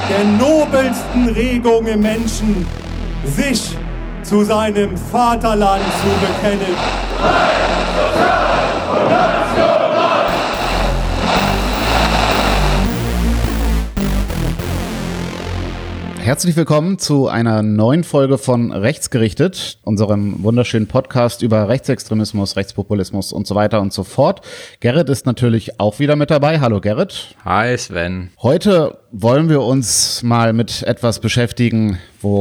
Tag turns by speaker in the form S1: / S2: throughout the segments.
S1: der nobelsten Regung im Menschen, sich zu seinem Vaterland zu bekennen.
S2: Herzlich willkommen zu einer neuen Folge von Rechtsgerichtet, unserem wunderschönen Podcast über Rechtsextremismus, Rechtspopulismus und so weiter und so fort. Gerrit ist natürlich auch wieder mit dabei. Hallo Gerrit.
S3: Hi Sven.
S2: Heute wollen wir uns mal mit etwas beschäftigen,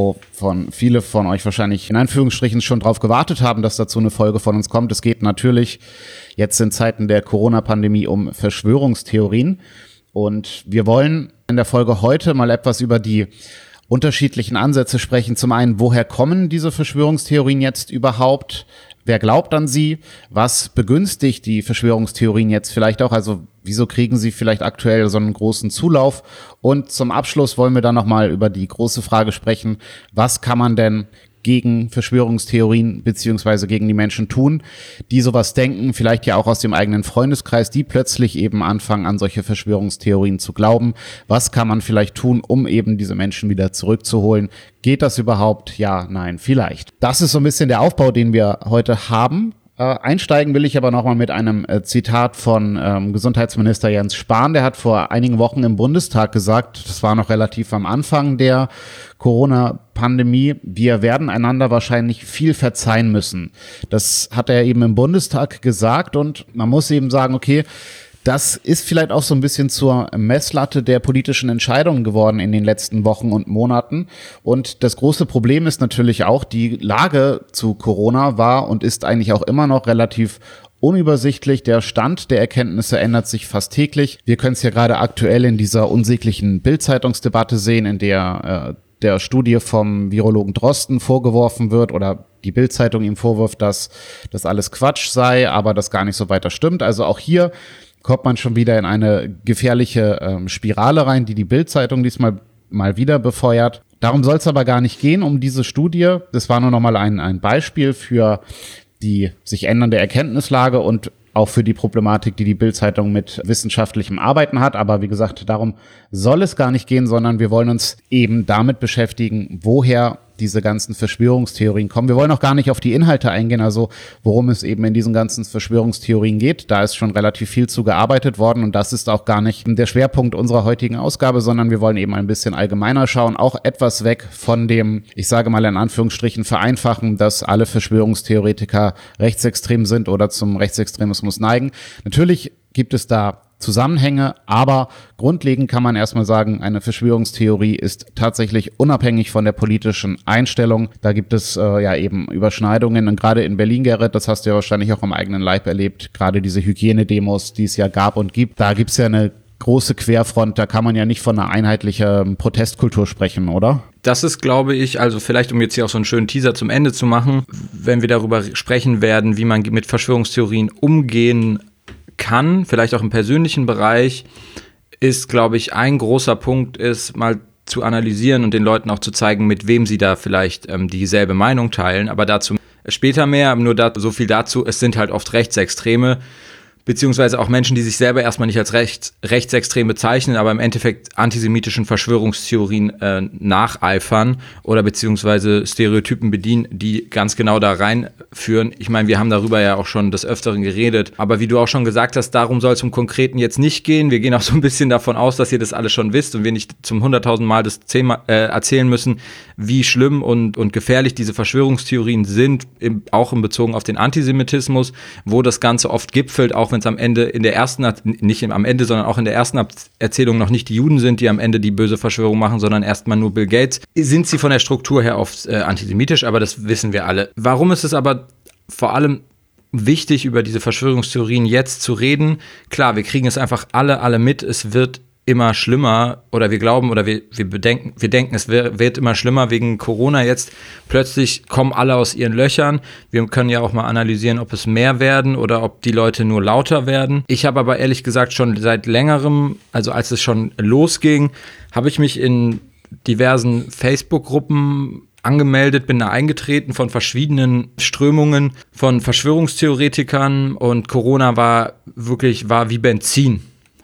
S2: wovon viele von euch wahrscheinlich in Anführungsstrichen schon drauf gewartet haben, dass dazu eine Folge von uns kommt. Es geht natürlich jetzt in Zeiten der Corona-Pandemie um Verschwörungstheorien. Und wir wollen in der Folge heute mal etwas über die unterschiedlichen Ansätze sprechen. Zum einen, woher kommen diese Verschwörungstheorien jetzt überhaupt? Wer glaubt an sie? Was begünstigt die Verschwörungstheorien jetzt vielleicht auch? Also wieso kriegen sie vielleicht aktuell so einen großen Zulauf? Und zum Abschluss wollen wir dann nochmal über die große Frage sprechen, was kann man denn gegen Verschwörungstheorien beziehungsweise gegen die Menschen tun, die sowas denken, vielleicht ja auch aus dem eigenen Freundeskreis, die plötzlich eben anfangen, an solche Verschwörungstheorien zu glauben. Was kann man vielleicht tun, um eben diese Menschen wieder zurückzuholen? Geht das überhaupt? Ja, nein, vielleicht. Das ist so ein bisschen der Aufbau, den wir heute haben. Einsteigen will ich aber nochmal mit einem Zitat von Gesundheitsminister Jens Spahn. Der hat vor einigen Wochen im Bundestag gesagt, das war noch relativ am Anfang der Corona-Pandemie, wir werden einander wahrscheinlich viel verzeihen müssen. Das hat er eben im Bundestag gesagt und man muss eben sagen, okay, das ist vielleicht auch so ein bisschen zur Messlatte der politischen Entscheidungen geworden in den letzten Wochen und Monaten. Und das große Problem ist natürlich auch, die Lage zu Corona war und ist eigentlich auch immer noch relativ unübersichtlich. Der Stand der Erkenntnisse ändert sich fast täglich. Wir können es ja gerade aktuell in dieser unsäglichen Bild-Zeitungsdebatte sehen, in der der Studie vom Virologen Drosten vorgeworfen wird oder die Bild-Zeitung ihm vorwirft, dass das alles Quatsch sei, aber das gar nicht so weiter stimmt. Also auch hier kommt man schon wieder in eine gefährliche Spirale rein, die Bild-Zeitung diesmal mal wieder befeuert. Darum soll es aber gar nicht gehen, um diese Studie. Das war nur noch mal ein Beispiel für die sich ändernde Erkenntnislage und auch für die Problematik, die Bild-Zeitung mit wissenschaftlichem Arbeiten hat. Aber wie gesagt, darum soll es gar nicht gehen, sondern wir wollen uns eben damit beschäftigen, woher diese ganzen Verschwörungstheorien kommen. Wir wollen auch gar nicht auf die Inhalte eingehen, also worum es eben in diesen ganzen Verschwörungstheorien geht. Da ist schon relativ viel zu gearbeitet worden und das ist auch gar nicht der Schwerpunkt unserer heutigen Ausgabe, sondern wir wollen eben ein bisschen allgemeiner schauen, auch etwas weg von dem, ich sage mal in Anführungsstrichen, Vereinfachen, dass alle Verschwörungstheoretiker rechtsextrem sind oder zum Rechtsextremismus neigen. Natürlich gibt es da Zusammenhänge, aber grundlegend kann man erstmal sagen, eine Verschwörungstheorie ist tatsächlich unabhängig von der politischen Einstellung. Da gibt es ja eben Überschneidungen und gerade in Berlin, Gerrit, das hast du ja wahrscheinlich auch am eigenen Leib erlebt, gerade diese Hygienedemos, die es ja gab und gibt, da gibt es ja eine große Querfront, da kann man ja nicht von einer einheitlichen Protestkultur sprechen, oder?
S3: Das ist, glaube ich, also vielleicht, um jetzt hier auch so einen schönen Teaser zum Ende zu machen, wenn wir darüber sprechen werden, wie man mit Verschwörungstheorien umgehen kann, vielleicht auch im persönlichen Bereich, ist, glaube ich, ein großer Punkt ist, mal zu analysieren und den Leuten auch zu zeigen, mit wem sie da vielleicht dieselbe Meinung teilen, aber dazu später mehr, nur so viel dazu, es sind halt oft Rechtsextreme, beziehungsweise auch Menschen, die sich selber erstmal nicht als rechtsextrem bezeichnen, aber im Endeffekt antisemitischen Verschwörungstheorien nacheifern oder beziehungsweise Stereotypen bedienen, die ganz genau da reinführen. Ich meine, wir haben darüber ja auch schon des Öfteren geredet, aber wie du auch schon gesagt hast, darum soll es im Konkreten jetzt nicht gehen. Wir gehen auch so ein bisschen davon aus, dass ihr das alles schon wisst und wir nicht zum 100.000 Mal das 10-mal erzählen müssen, wie schlimm und gefährlich diese Verschwörungstheorien sind, auch in Bezug auf den Antisemitismus, wo das Ganze oft gipfelt, auch wenn es am Ende in der ersten, nicht am Ende, sondern auch in der ersten Erzählung noch nicht die Juden sind, die am Ende die böse Verschwörung machen, sondern erstmal nur Bill Gates, sind sie von der Struktur her oft antisemitisch, aber das wissen wir alle. Warum ist es aber vor allem wichtig, über diese Verschwörungstheorien jetzt zu reden? Klar, wir kriegen es einfach alle mit, es wird immer schlimmer oder wir glauben oder wir denken, es wird immer schlimmer wegen Corona jetzt. Plötzlich kommen alle aus ihren Löchern. Wir können ja auch mal analysieren, ob es mehr werden oder ob die Leute nur lauter werden. Ich habe aber ehrlich gesagt schon seit längerem, also als es schon losging, habe ich mich in diversen Facebook-Gruppen angemeldet, bin da eingetreten von verschiedenen Strömungen, von Verschwörungstheoretikern und Corona war wie Benzin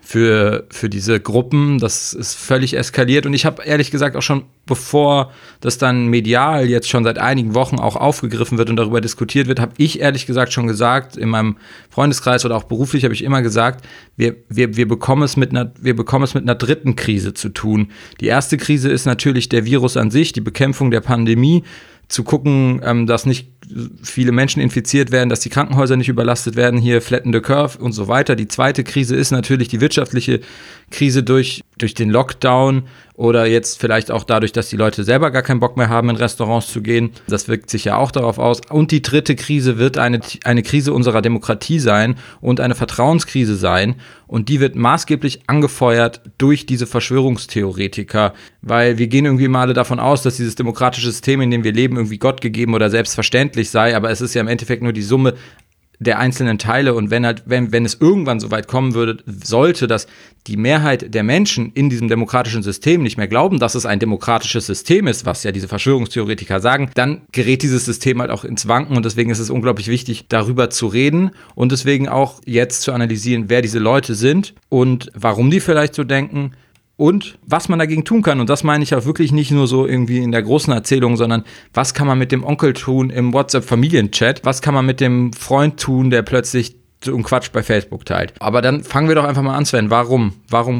S3: für diese Gruppen. Das ist völlig eskaliert. Und ich habe ehrlich gesagt auch schon, bevor das dann medial jetzt schon seit einigen Wochen auch aufgegriffen wird und darüber diskutiert wird, habe ich ehrlich gesagt schon gesagt, in meinem Freundeskreis oder auch beruflich habe ich immer gesagt, wir bekommen es mit einer dritten Krise zu tun. Die erste Krise ist natürlich der Virus an sich, die Bekämpfung der Pandemie, zu gucken, dass nicht viele Menschen infiziert werden, dass die Krankenhäuser nicht überlastet werden, hier flatten the curve und so weiter. Die zweite Krise ist natürlich die wirtschaftliche Krise durch den Lockdown oder jetzt vielleicht auch dadurch, dass die Leute selber gar keinen Bock mehr haben, in Restaurants zu gehen. Das wirkt sich ja auch darauf aus. Und die dritte Krise wird eine Krise unserer Demokratie sein und eine Vertrauenskrise sein. Und die wird maßgeblich angefeuert durch diese Verschwörungstheoretiker, weil wir gehen irgendwie mal alle davon aus, dass dieses demokratische System, in dem wir leben, irgendwie Gott gegeben oder selbstverständlich sei, aber es ist ja im Endeffekt nur die Summe der einzelnen Teile. Und wenn es irgendwann so weit kommen sollte, dass die Mehrheit der Menschen in diesem demokratischen System nicht mehr glauben, dass es ein demokratisches System ist, was ja diese Verschwörungstheoretiker sagen, dann gerät dieses System halt auch ins Wanken und deswegen ist es unglaublich wichtig, darüber zu reden und deswegen auch jetzt zu analysieren, wer diese Leute sind und warum die vielleicht so denken. Und was man dagegen tun kann, und das meine ich auch wirklich nicht nur so irgendwie in der großen Erzählung, sondern was kann man mit dem Onkel tun im WhatsApp-Familienchat, was kann man mit dem Freund tun, der plötzlich so einen Quatsch bei Facebook teilt. Aber dann fangen wir doch einfach mal an, Sven, warum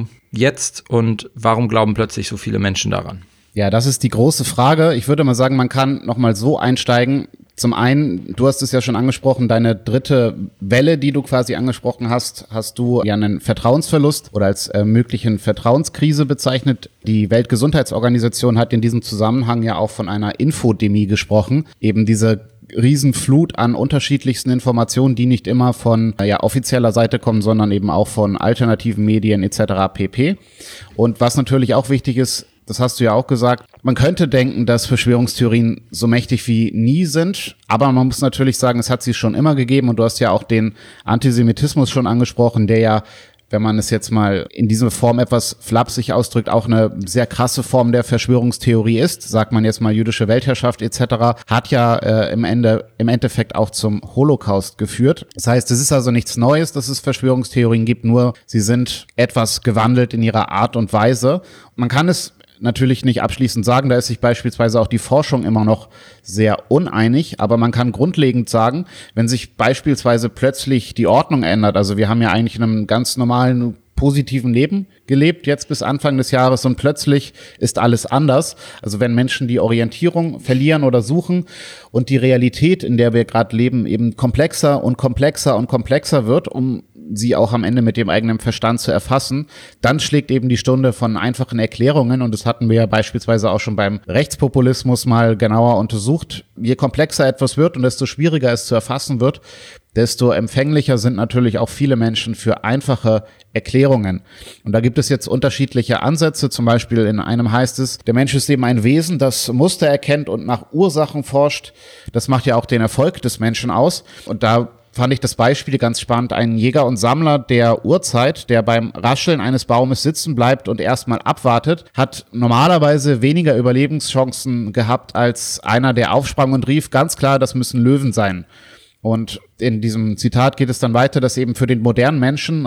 S3: jetzt und warum glauben plötzlich so viele Menschen daran?
S2: Ja, das ist die große Frage. Ich würde mal sagen, man kann nochmal so einsteigen. Zum einen, du hast es ja schon angesprochen, deine dritte Welle, die du quasi angesprochen hast, hast du ja einen Vertrauensverlust oder als möglichen Vertrauenskrise bezeichnet. Die Weltgesundheitsorganisation hat in diesem Zusammenhang ja auch von einer Infodemie gesprochen. Eben diese Riesenflut an unterschiedlichsten Informationen, die nicht immer von offizieller Seite kommen, sondern eben auch von alternativen Medien etc. pp. Und was natürlich auch wichtig ist, das hast du ja auch gesagt, man könnte denken, dass Verschwörungstheorien so mächtig wie nie sind, aber man muss natürlich sagen, es hat sie schon immer gegeben und du hast ja auch den Antisemitismus schon angesprochen, der ja, wenn man es jetzt mal in dieser Form etwas flapsig ausdrückt, auch eine sehr krasse Form der Verschwörungstheorie ist, sagt man jetzt mal jüdische Weltherrschaft etc., hat ja im Endeffekt auch zum Holocaust geführt. Das heißt, es ist also nichts Neues, dass es Verschwörungstheorien gibt, nur sie sind etwas gewandelt in ihrer Art und Weise. Man kann es natürlich nicht abschließend sagen, da ist sich beispielsweise auch die Forschung immer noch sehr uneinig, aber man kann grundlegend sagen, wenn sich beispielsweise plötzlich die Ordnung ändert, also wir haben ja eigentlich in einem ganz normalen positiven Leben gelebt, jetzt bis Anfang des Jahres und plötzlich ist alles anders. Also wenn Menschen die Orientierung verlieren oder suchen und die Realität, in der wir gerade leben, eben komplexer und komplexer und komplexer wird, um sie auch am Ende mit dem eigenen Verstand zu erfassen, dann schlägt eben die Stunde von einfachen Erklärungen und das hatten wir ja beispielsweise auch schon beim Rechtspopulismus mal genauer untersucht. Je komplexer etwas wird und desto schwieriger es zu erfassen wird, desto empfänglicher sind natürlich auch viele Menschen für einfache Erklärungen. Und da gibt es jetzt unterschiedliche Ansätze. Zum Beispiel in einem heißt es, der Mensch ist eben ein Wesen, das Muster erkennt und nach Ursachen forscht. Das macht ja auch den Erfolg des Menschen aus. Und da fand ich das Beispiel ganz spannend. Ein Jäger und Sammler der Urzeit, der beim Rascheln eines Baumes sitzen bleibt und erstmal abwartet, hat normalerweise weniger Überlebenschancen gehabt als einer, der aufsprang und rief, ganz klar, das müssen Löwen sein. Und in diesem Zitat geht es dann weiter, dass eben für den modernen Menschen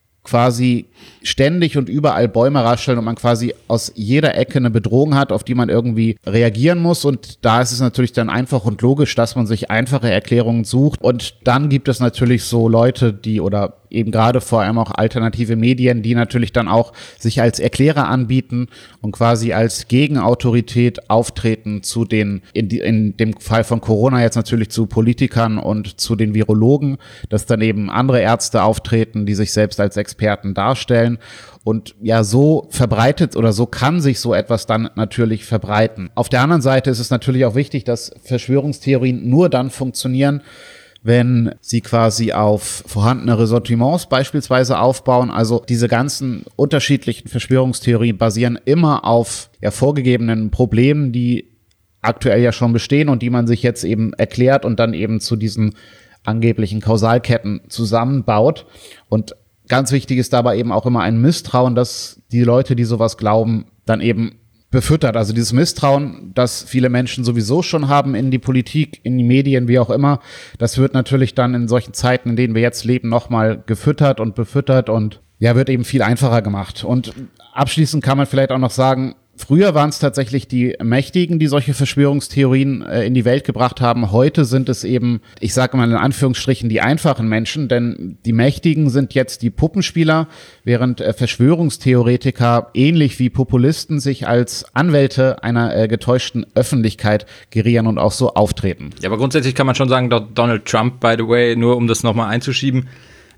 S2: quasi ständig und überall Bäume rascheln und man quasi aus jeder Ecke eine Bedrohung hat, auf die man irgendwie reagieren muss. Und da ist es natürlich dann einfach und logisch, dass man sich einfache Erklärungen sucht. Und dann gibt es natürlich so Leute, die oder eben gerade vor allem auch alternative Medien, die natürlich dann auch sich als Erklärer anbieten und quasi als Gegenautorität auftreten zu den, in dem Fall von Corona jetzt natürlich zu Politikern und zu den Virologen, dass dann eben andere Ärzte auftreten, die sich selbst als Experten darstellen. Und ja, so verbreitet oder so kann sich so etwas dann natürlich verbreiten. Auf der anderen Seite ist es natürlich auch wichtig, dass Verschwörungstheorien nur dann funktionieren, wenn sie quasi auf vorhandene Ressentiments beispielsweise aufbauen. Also diese ganzen unterschiedlichen Verschwörungstheorien basieren immer auf vorgegebenen Problemen, die aktuell ja schon bestehen und die man sich jetzt eben erklärt und dann eben zu diesen angeblichen Kausalketten zusammenbaut. Und ganz wichtig ist dabei eben auch immer ein Misstrauen, dass die Leute, die sowas glauben, dann eben befüttert. Also dieses Misstrauen, das viele Menschen sowieso schon haben in die Politik, in die Medien, wie auch immer, das wird natürlich dann in solchen Zeiten, in denen wir jetzt leben, nochmal gefüttert und befördert und Ja, wird eben viel einfacher gemacht. Und abschließend kann man vielleicht auch noch sagen, früher waren es tatsächlich die Mächtigen, die solche Verschwörungstheorien in die Welt gebracht haben. Heute sind es eben, ich sage mal in Anführungsstrichen, die einfachen Menschen, denn die Mächtigen sind jetzt die Puppenspieler, während Verschwörungstheoretiker ähnlich wie Populisten sich als Anwälte einer getäuschten Öffentlichkeit gerieren und auch so auftreten.
S3: Ja, aber grundsätzlich kann man schon sagen, Donald Trump, by the way, nur um das nochmal einzuschieben,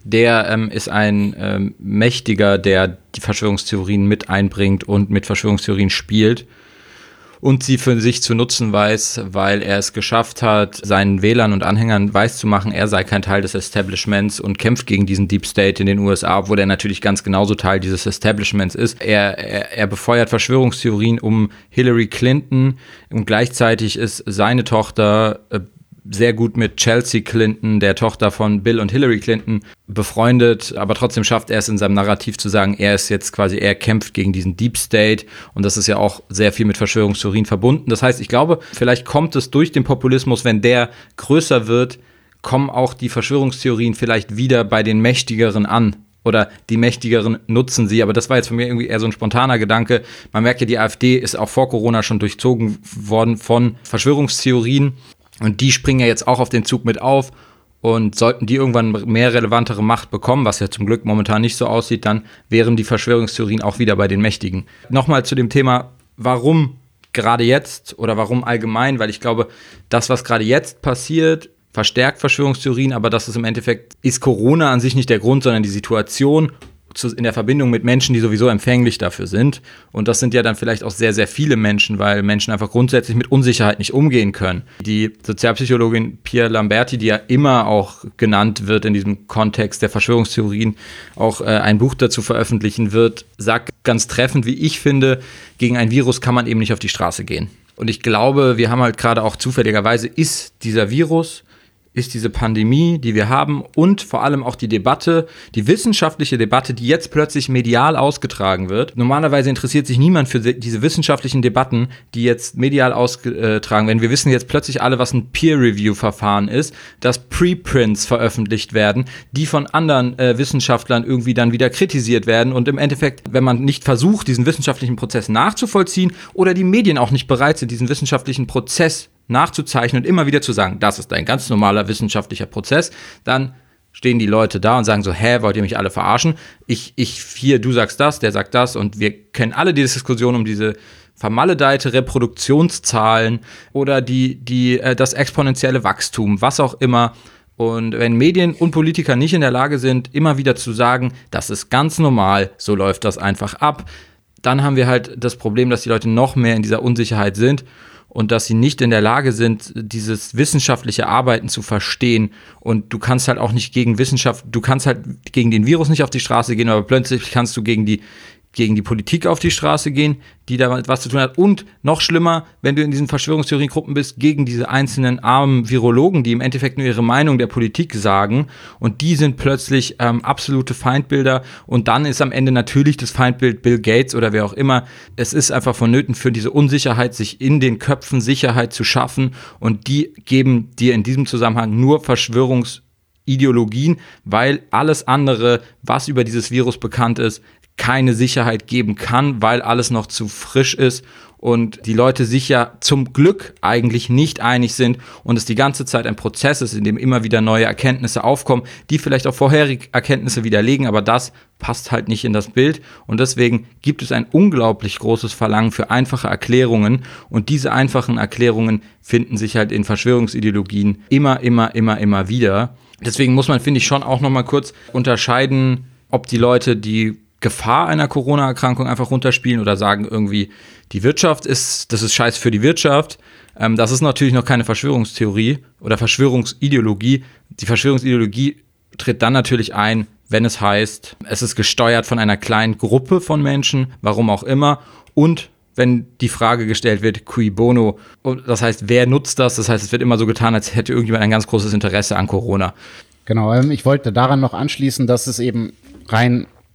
S3: der ist ein Mächtiger, der die Verschwörungstheorien mit einbringt und mit Verschwörungstheorien spielt und sie für sich zu nutzen weiß, weil er es geschafft hat, seinen Wählern und Anhängern weiszumachen, er sei kein Teil des Establishments und kämpft gegen diesen Deep State in den USA, obwohl er natürlich ganz genauso Teil dieses Establishments ist. Er befeuert Verschwörungstheorien um Hillary Clinton und gleichzeitig ist seine Tochter sehr gut mit Chelsea Clinton, der Tochter von Bill und Hillary Clinton, befreundet, aber trotzdem schafft er es in seinem Narrativ zu sagen, er kämpft gegen diesen Deep State und das ist ja auch sehr viel mit Verschwörungstheorien verbunden. Das heißt, ich glaube, vielleicht kommt es durch den Populismus, wenn der größer wird, kommen auch die Verschwörungstheorien vielleicht wieder bei den Mächtigeren an. Oder die Mächtigeren nutzen sie. Aber das war jetzt von mir irgendwie eher so ein spontaner Gedanke. Man merkt ja, die AfD ist auch vor Corona schon durchzogen worden von Verschwörungstheorien. Und die springen ja jetzt auch auf den Zug mit auf. Und sollten die irgendwann mehr relevantere Macht bekommen, was ja zum Glück momentan nicht so aussieht, dann wären die Verschwörungstheorien auch wieder bei den Mächtigen. Nochmal zu dem Thema, warum gerade jetzt oder warum allgemein? Weil ich glaube, das, was gerade jetzt passiert, verstärkt Verschwörungstheorien, aber das ist im Endeffekt, ist Corona an sich nicht der Grund, sondern die Situation in der Verbindung mit Menschen, die sowieso empfänglich dafür sind. Und das sind ja dann vielleicht auch sehr, sehr viele Menschen, weil Menschen einfach grundsätzlich mit Unsicherheit nicht umgehen können. Die Sozialpsychologin Pia Lamberti, die ja immer auch genannt wird in diesem Kontext der Verschwörungstheorien, auch ein Buch dazu veröffentlichen wird, sagt ganz treffend, wie ich finde, gegen ein Virus kann man eben nicht auf die Straße gehen. Und ich glaube, wir haben halt gerade auch zufälligerweise, ist dieser Virus, ist diese Pandemie, die wir haben und vor allem auch die Debatte, die wissenschaftliche Debatte, die jetzt plötzlich medial ausgetragen wird. Normalerweise interessiert sich niemand für diese wissenschaftlichen Debatten, die jetzt medial ausgetragen werden. Wir wissen jetzt plötzlich alle, was ein Peer-Review-Verfahren ist, dass Preprints veröffentlicht werden, die von anderen Wissenschaftlern irgendwie dann wieder kritisiert werden und im Endeffekt, wenn man nicht versucht, diesen wissenschaftlichen Prozess nachzuvollziehen oder die Medien auch nicht bereit sind, diesen wissenschaftlichen Prozess nachzuzeichnen und immer wieder zu sagen, das ist ein ganz normaler wissenschaftlicher Prozess, dann stehen die Leute da und sagen so, wollt ihr mich alle verarschen? Du sagst das, der sagt das und wir kennen alle die Diskussion um diese vermaledeite Reproduktionszahlen oder das exponentielle Wachstum, was auch immer. Und wenn Medien und Politiker nicht in der Lage sind, immer wieder zu sagen, das ist ganz normal, so läuft das einfach ab, dann haben wir halt das Problem, dass die Leute noch mehr in dieser Unsicherheit sind und dass sie nicht in der Lage sind, dieses wissenschaftliche Arbeiten zu verstehen. Und du kannst halt auch nicht gegen Wissenschaft, du kannst halt gegen den Virus nicht auf die Straße gehen, aber plötzlich kannst du gegen die Politik auf die Straße gehen, die da was zu tun hat. Und noch schlimmer, wenn du in diesen Verschwörungstheoriegruppen bist, gegen diese einzelnen armen Virologen, die im Endeffekt nur ihre Meinung der Politik sagen. Und die sind plötzlich absolute Feindbilder. Und dann ist am Ende natürlich das Feindbild Bill Gates oder wer auch immer. Es ist einfach vonnöten für diese Unsicherheit, sich in den Köpfen Sicherheit zu schaffen. Und die geben dir in diesem Zusammenhang nur Verschwörungsideologien, weil alles andere, was über dieses Virus bekannt ist, keine Sicherheit geben kann, weil alles noch zu frisch ist und die Leute sich ja zum Glück eigentlich nicht einig sind und es die ganze Zeit ein Prozess ist, in dem immer wieder neue Erkenntnisse aufkommen, die vielleicht auch vorherige Erkenntnisse widerlegen, aber das passt halt nicht in das Bild und deswegen gibt es ein unglaublich großes Verlangen für einfache Erklärungen und diese einfachen Erklärungen finden sich halt in Verschwörungsideologien immer wieder. Deswegen muss man, finde ich, schon auch nochmal kurz unterscheiden, ob die Leute die Gefahr einer Corona-Erkrankung einfach runterspielen oder sagen irgendwie, das ist scheiß für die Wirtschaft. Das ist natürlich noch keine Verschwörungstheorie oder Verschwörungsideologie. Die Verschwörungsideologie tritt dann natürlich ein, wenn es heißt, es ist gesteuert von einer kleinen Gruppe von Menschen, warum auch immer, und wenn die Frage gestellt wird, cui bono, das heißt, wer nutzt das? Das heißt, es wird immer so getan, als hätte irgendjemand ein ganz großes Interesse an Corona.
S2: Genau, ich wollte daran noch anschließen, dass es eben rein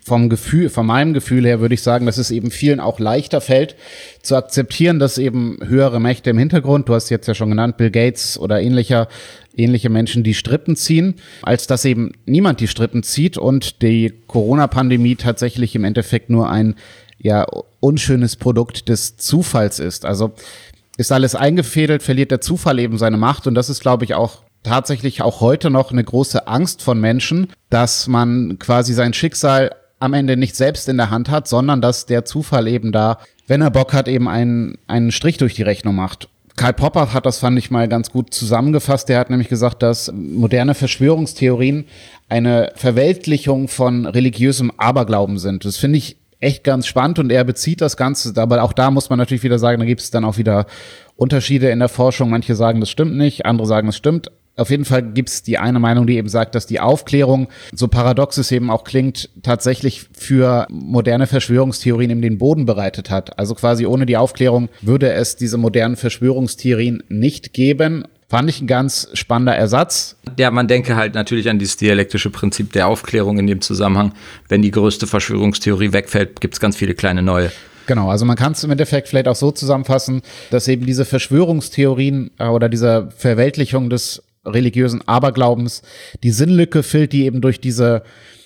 S2: von meinem Gefühl her würde ich sagen, dass es eben vielen auch leichter fällt, zu akzeptieren, dass eben höhere Mächte im Hintergrund, du hast jetzt ja schon genannt, Bill Gates oder ähnliche Menschen, die Strippen ziehen, als dass eben niemand die Strippen zieht und die Corona-Pandemie tatsächlich im Endeffekt nur ein unschönes Produkt des Zufalls ist. Also ist alles eingefädelt, verliert der Zufall eben seine Macht und das ist, glaube ich, auch tatsächlich auch heute noch eine große Angst von Menschen, dass man quasi sein Schicksal am Ende nicht selbst in der Hand hat, sondern dass der Zufall eben da, wenn er Bock hat, eben einen Strich durch die Rechnung macht. Karl Popper hat das, fand ich mal, ganz gut zusammengefasst. Der hat nämlich gesagt, dass moderne Verschwörungstheorien eine Verweltlichung von religiösem Aberglauben sind. Das finde ich echt ganz spannend und er bezieht das Ganze, aber auch da muss man natürlich wieder sagen, da gibt es dann auch wieder Unterschiede in der Forschung. Manche sagen, das stimmt nicht, andere sagen, es stimmt. Auf jeden Fall gibt es die eine Meinung, die eben sagt, dass die Aufklärung, so paradox es eben auch klingt, tatsächlich für moderne Verschwörungstheorien eben den Boden bereitet hat. Also quasi ohne die Aufklärung würde es diese modernen Verschwörungstheorien nicht geben. Fand ich ein ganz spannender Ersatz.
S3: Ja, man denke halt natürlich an dieses dialektische Prinzip der Aufklärung in dem Zusammenhang. Wenn die größte Verschwörungstheorie wegfällt, gibt es ganz viele kleine neue.
S2: Genau, also man kann es im Endeffekt vielleicht auch so zusammenfassen, dass eben diese Verschwörungstheorien oder diese Verweltlichung des religiösen Aberglaubens die Sinnlücke füllt, die eben durch diesen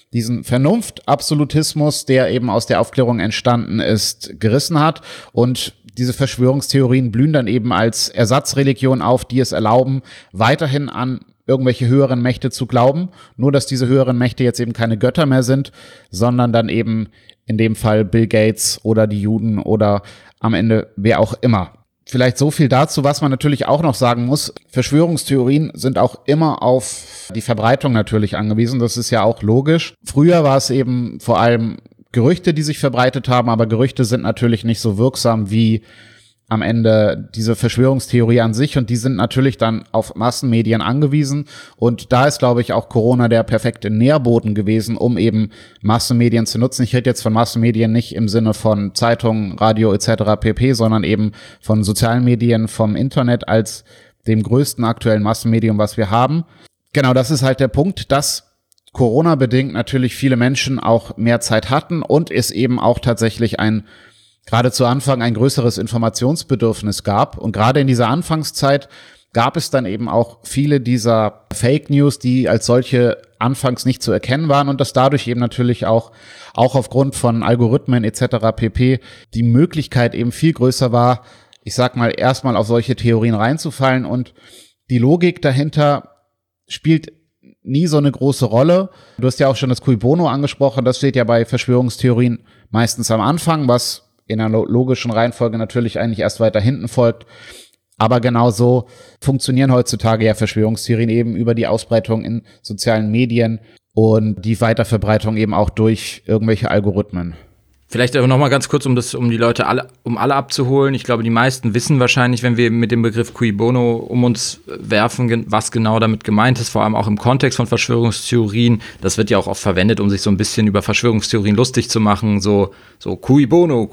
S2: Vernunftabsolutismus, der eben aus der Aufklärung entstanden ist, gerissen hat. Und diese Verschwörungstheorien blühen dann eben als Ersatzreligion auf, die es erlauben, weiterhin an irgendwelche höheren Mächte zu glauben. Nur, dass diese höheren Mächte jetzt eben keine Götter mehr sind, sondern dann eben in dem Fall Bill Gates oder die Juden oder am Ende wer auch immer. Vielleicht so viel dazu, was man natürlich auch noch sagen muss. Verschwörungstheorien sind auch immer auf die Verbreitung natürlich angewiesen. Das ist ja auch logisch. Früher war es eben vor allem Gerüchte, die sich verbreitet haben, aber Gerüchte sind natürlich nicht so wirksam wie am Ende diese Verschwörungstheorie an sich und die sind natürlich dann auf Massenmedien angewiesen und da ist, glaube ich, auch Corona der perfekte Nährboden gewesen, um eben Massenmedien zu nutzen. Ich rede jetzt von Massenmedien nicht im Sinne von Zeitungen, Radio etc. pp., sondern eben von sozialen Medien, vom Internet als dem größten aktuellen Massenmedium, was wir haben. Genau, das ist halt der Punkt, dass Corona-bedingt natürlich viele Menschen auch mehr Zeit hatten und es eben auch tatsächlich gerade zu Anfang ein größeres Informationsbedürfnis gab. Und gerade in dieser Anfangszeit gab es dann eben auch viele dieser Fake News, die als solche anfangs nicht zu erkennen waren und dass dadurch eben natürlich auch aufgrund von Algorithmen etc. pp. Die Möglichkeit eben viel größer war, ich sag mal, erstmal auf solche Theorien reinzufallen und die Logik dahinter spielt nie so eine große Rolle. Du hast ja auch schon das Cui Bono angesprochen, das steht ja bei Verschwörungstheorien meistens am Anfang, was in einer logischen Reihenfolge natürlich eigentlich erst weiter hinten folgt. Aber genau so funktionieren heutzutage ja Verschwörungstheorien eben über die Ausbreitung in sozialen Medien und die Weiterverbreitung eben auch durch irgendwelche Algorithmen.
S3: Vielleicht aber noch mal ganz kurz, um die Leute alle abzuholen. Ich glaube, die meisten wissen wahrscheinlich, wenn wir mit dem Begriff Cui Bono um uns werfen, was genau damit gemeint ist, vor allem auch im Kontext von Verschwörungstheorien. Das wird ja auch oft verwendet, um sich so ein bisschen über Verschwörungstheorien lustig zu machen, so Cui Bono,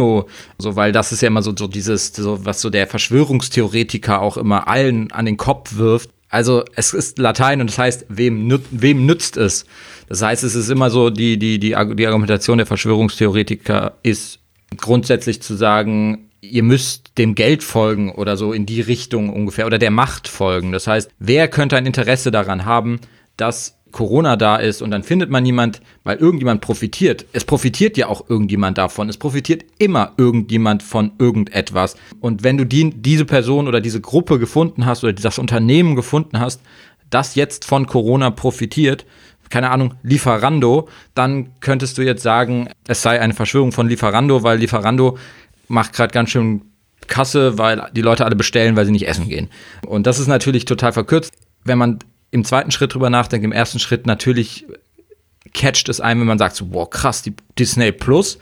S3: so, weil das ist ja immer so dieses, so, was so der Verschwörungstheoretiker auch immer allen an den Kopf wirft. Also es ist Latein und das heißt, wem nützt es? Das heißt, es ist immer so, die Argumentation der Verschwörungstheoretiker ist grundsätzlich zu sagen, ihr müsst dem Geld folgen oder so in die Richtung ungefähr oder der Macht folgen. Das heißt, wer könnte ein Interesse daran haben, dass Corona da ist und dann findet man niemand, weil irgendjemand profitiert. Es profitiert ja auch irgendjemand davon. Es profitiert immer irgendjemand von irgendetwas. Und wenn du diese Person oder diese Gruppe gefunden hast oder das Unternehmen gefunden hast, das jetzt von Corona profitiert, keine Ahnung, Lieferando, dann könntest du jetzt sagen, es sei eine Verschwörung von Lieferando, weil Lieferando macht gerade ganz schön Kasse, weil die Leute alle bestellen, weil sie nicht essen gehen. Und das ist natürlich total verkürzt. Wenn man im zweiten Schritt drüber nachdenkt, im ersten Schritt natürlich catcht es einen, wenn man sagt, so, boah, krass, die Disney Plus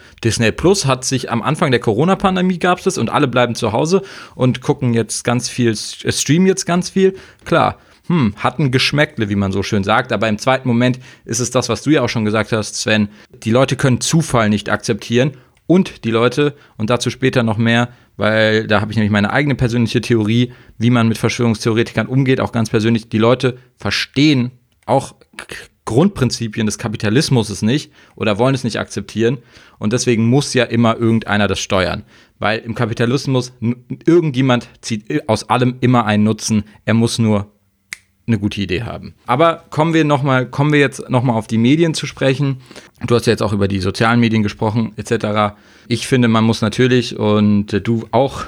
S3: hat sich am Anfang der Corona-Pandemie gab es das und alle bleiben zu Hause und gucken jetzt ganz viel, streamen jetzt ganz viel. Klar, hat ein Geschmäckle, wie man so schön sagt, aber im zweiten Moment ist es das, was du ja auch schon gesagt hast, Sven, die Leute können Zufall nicht akzeptieren und die Leute, und dazu später noch mehr, weil da habe ich nämlich meine eigene persönliche Theorie, wie man mit Verschwörungstheoretikern umgeht, auch ganz persönlich. Die Leute verstehen auch Grundprinzipien des Kapitalismus nicht oder wollen es nicht akzeptieren. Und deswegen muss ja immer irgendeiner das steuern. Weil im Kapitalismus irgendjemand zieht aus allem immer einen Nutzen. Er muss nur eine gute Idee haben. Aber kommen wir jetzt nochmal auf die Medien zu sprechen. Du hast ja jetzt auch über die sozialen Medien gesprochen, etc. Ich finde, man muss natürlich, und du auch,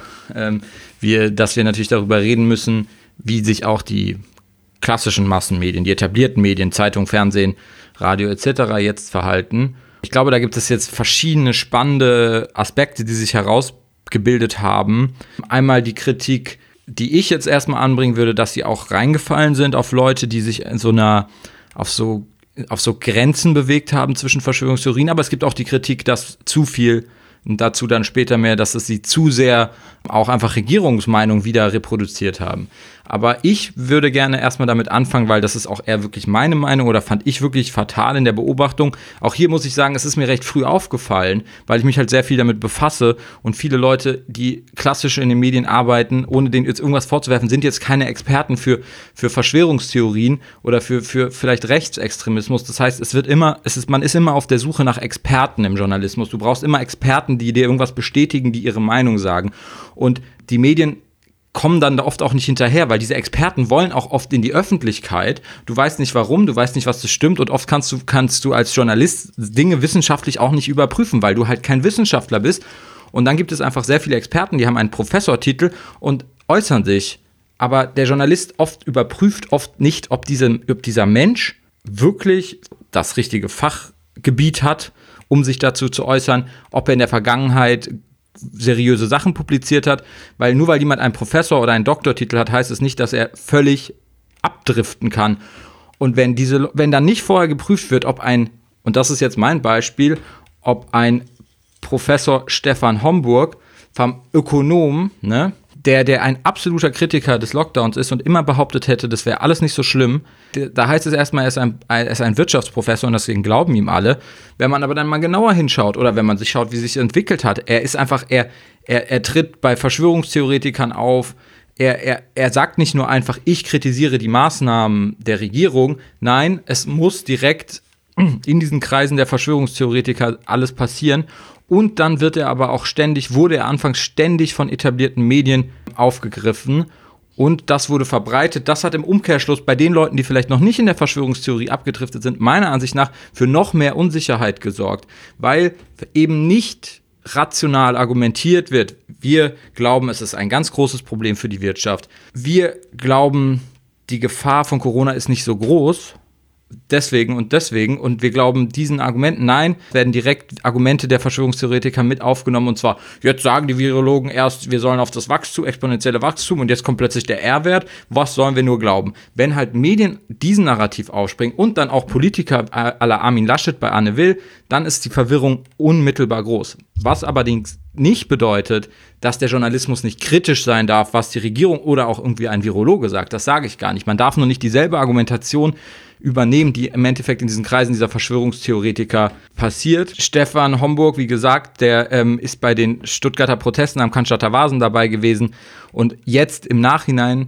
S3: dass wir natürlich darüber reden müssen, wie sich auch die klassischen Massenmedien, die etablierten Medien, Zeitung, Fernsehen, Radio etc. jetzt verhalten. Ich glaube, da gibt es jetzt verschiedene spannende Aspekte, die sich herausgebildet haben. Einmal die Kritik, die ich jetzt erstmal anbringen würde, dass sie auch reingefallen sind auf Leute, die sich in auf so Grenzen bewegt haben zwischen Verschwörungstheorien. Aber es gibt auch die Kritik, dass zu viel, und dazu dann später mehr, dass es sie zu sehr auch einfach Regierungsmeinung wieder reproduziert haben. Aber ich würde gerne erstmal damit anfangen, weil das ist auch eher wirklich meine Meinung oder fand ich wirklich fatal in der Beobachtung. Auch hier muss ich sagen, es ist mir recht früh aufgefallen, weil ich mich halt sehr viel damit befasse und viele Leute, die klassisch in den Medien arbeiten, ohne denen jetzt irgendwas vorzuwerfen, sind jetzt keine Experten für Verschwörungstheorien oder für vielleicht Rechtsextremismus. Das heißt, man ist immer auf der Suche nach Experten im Journalismus. Du brauchst immer Experten, die dir irgendwas bestätigen, die ihre Meinung sagen. Und die Medien kommen dann da oft auch nicht hinterher, weil diese Experten wollen auch oft in die Öffentlichkeit. Du weißt nicht warum, du weißt nicht, was das stimmt und oft kannst du als Journalist Dinge wissenschaftlich auch nicht überprüfen, weil du halt kein Wissenschaftler bist. Und dann gibt es einfach sehr viele Experten, die haben einen Professortitel und äußern sich. Aber der Journalist überprüft oft nicht, ob dieser Mensch wirklich das richtige Fachgebiet hat, um sich dazu zu äußern, ob er in der Vergangenheit seriöse Sachen publiziert hat, weil nur weil jemand einen Professor- oder einen Doktortitel hat, heißt es nicht, dass er völlig abdriften kann. Und wenn dann nicht vorher geprüft wird, und das ist jetzt mein Beispiel, ob ein Professor Stefan Homburg vom Ökonom, ne, der ein absoluter Kritiker des Lockdowns ist und immer behauptet hätte, das wäre alles nicht so schlimm, da heißt es erstmal, er ist ein Wirtschaftsprofessor und deswegen glauben ihm alle. Wenn man aber dann mal genauer hinschaut oder wenn man sich schaut, wie sich entwickelt hat, er tritt bei Verschwörungstheoretikern auf, er sagt nicht nur einfach, ich kritisiere die Maßnahmen der Regierung, nein, es muss direkt in diesen Kreisen der Verschwörungstheoretiker alles passieren. Und dann wurde er anfangs ständig von etablierten Medien aufgegriffen und das wurde verbreitet. Das hat im Umkehrschluss bei den Leuten, die vielleicht noch nicht in der Verschwörungstheorie abgedriftet sind, meiner Ansicht nach für noch mehr Unsicherheit gesorgt, weil eben nicht rational argumentiert wird. Wir glauben, es ist ein ganz großes Problem für die Wirtschaft. Wir glauben, die Gefahr von Corona ist nicht so groß. Deswegen und wir glauben diesen Argumenten, nein, werden direkt Argumente der Verschwörungstheoretiker mit aufgenommen und zwar, jetzt sagen die Virologen erst, wir sollen auf das exponentielle Wachstum und jetzt kommt plötzlich der R-Wert, was sollen wir nur glauben? Wenn halt Medien diesen Narrativ aufspringen und dann auch Politiker à la Armin Laschet bei Anne Will, dann ist die Verwirrung unmittelbar groß. Was allerdings nicht bedeutet, dass der Journalismus nicht kritisch sein darf, was die Regierung oder auch irgendwie ein Virologe sagt, das sage ich gar nicht. Man darf nur nicht dieselbe Argumentation übernehmen, die im Endeffekt in diesen Kreisen dieser Verschwörungstheoretiker passiert. Stefan Homburg, wie gesagt, der ist bei den Stuttgarter Protesten am Cannstatter Wasen dabei gewesen und jetzt im Nachhinein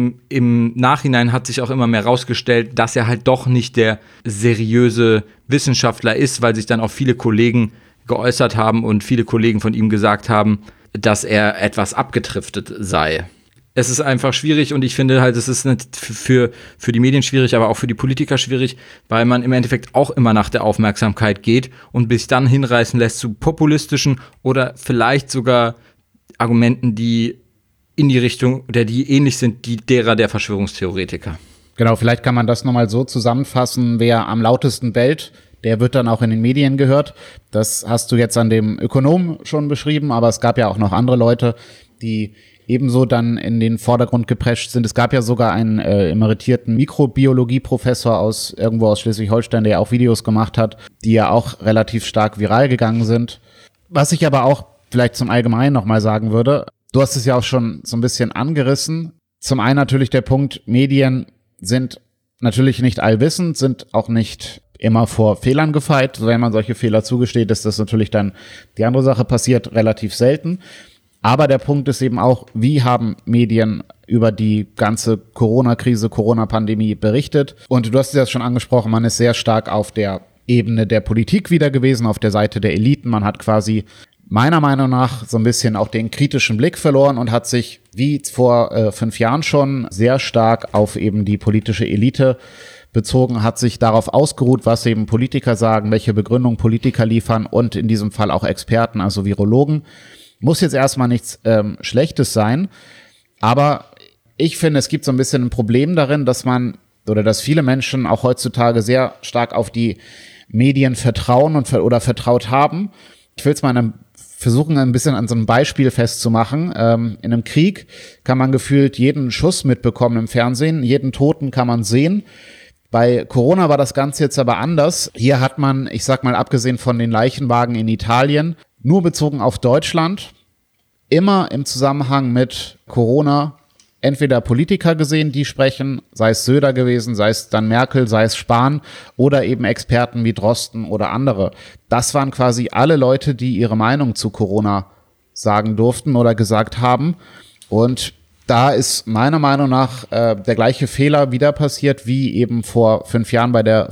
S3: hat sich auch immer mehr rausgestellt, dass er halt doch nicht der seriöse Wissenschaftler ist, weil sich dann auch viele Kollegen geäußert haben und viele Kollegen von ihm gesagt haben, dass er etwas abgedriftet sei. Es ist einfach schwierig und ich finde halt, es ist nicht für die Medien schwierig, aber auch für die Politiker schwierig, weil man im Endeffekt auch immer nach der Aufmerksamkeit geht und sich dann hinreißen lässt zu populistischen oder vielleicht sogar Argumenten, die in die Richtung oder die ähnlich sind, derer der Verschwörungstheoretiker.
S2: Genau, vielleicht kann man das nochmal so zusammenfassen, wer am lautesten bellt, der wird dann auch in den Medien gehört. Das hast du jetzt an dem Ökonom schon beschrieben, aber es gab ja auch noch andere Leute, die ebenso dann in den Vordergrund geprescht sind. Es gab ja sogar einen emeritierten Mikrobiologie-Professor irgendwo aus Schleswig-Holstein, der auch Videos gemacht hat, die ja auch relativ stark viral gegangen sind. Was ich aber auch vielleicht zum Allgemeinen nochmal sagen würde, du hast es ja auch schon so ein bisschen angerissen. Zum einen natürlich der Punkt, Medien sind natürlich nicht allwissend, sind auch nicht immer vor Fehlern gefeit. Wenn man solche Fehler zugesteht, ist das natürlich dann die andere Sache, passiert relativ selten. Aber der Punkt ist eben auch, wie haben Medien über die ganze Corona-Krise, Corona-Pandemie berichtet? Und du hast es ja schon angesprochen, man ist sehr stark auf der Ebene der Politik wieder gewesen, auf der Seite der Eliten. Man hat quasi meiner Meinung nach so ein bisschen auch den kritischen Blick verloren und hat sich, wie vor 5 Jahren schon, sehr stark auf eben die politische Elite bezogen, hat sich darauf ausgeruht, was eben Politiker sagen, welche Begründung Politiker liefern und in diesem Fall auch Experten, also Virologen. Muss jetzt erstmal nichts Schlechtes sein, aber ich finde, es gibt so ein bisschen ein Problem darin, dass viele Menschen auch heutzutage sehr stark auf die Medien vertrauen oder vertraut haben. Ich will es mal versuchen, ein bisschen an so einem Beispiel festzumachen. In einem Krieg kann man gefühlt jeden Schuss mitbekommen im Fernsehen, jeden Toten kann man sehen. Bei Corona war das Ganze jetzt aber anders. Hier hat man, ich sag mal, abgesehen von den Leichenwagen in Italien, nur bezogen auf Deutschland, immer im Zusammenhang mit Corona entweder Politiker gesehen, die sprechen, sei es Söder gewesen, sei es dann Merkel, sei es Spahn oder eben Experten wie Drosten oder andere. Das waren quasi alle Leute, die ihre Meinung zu Corona sagen durften oder gesagt haben. Und da ist meiner Meinung nach der gleiche Fehler wieder passiert wie eben vor 5 Jahren bei der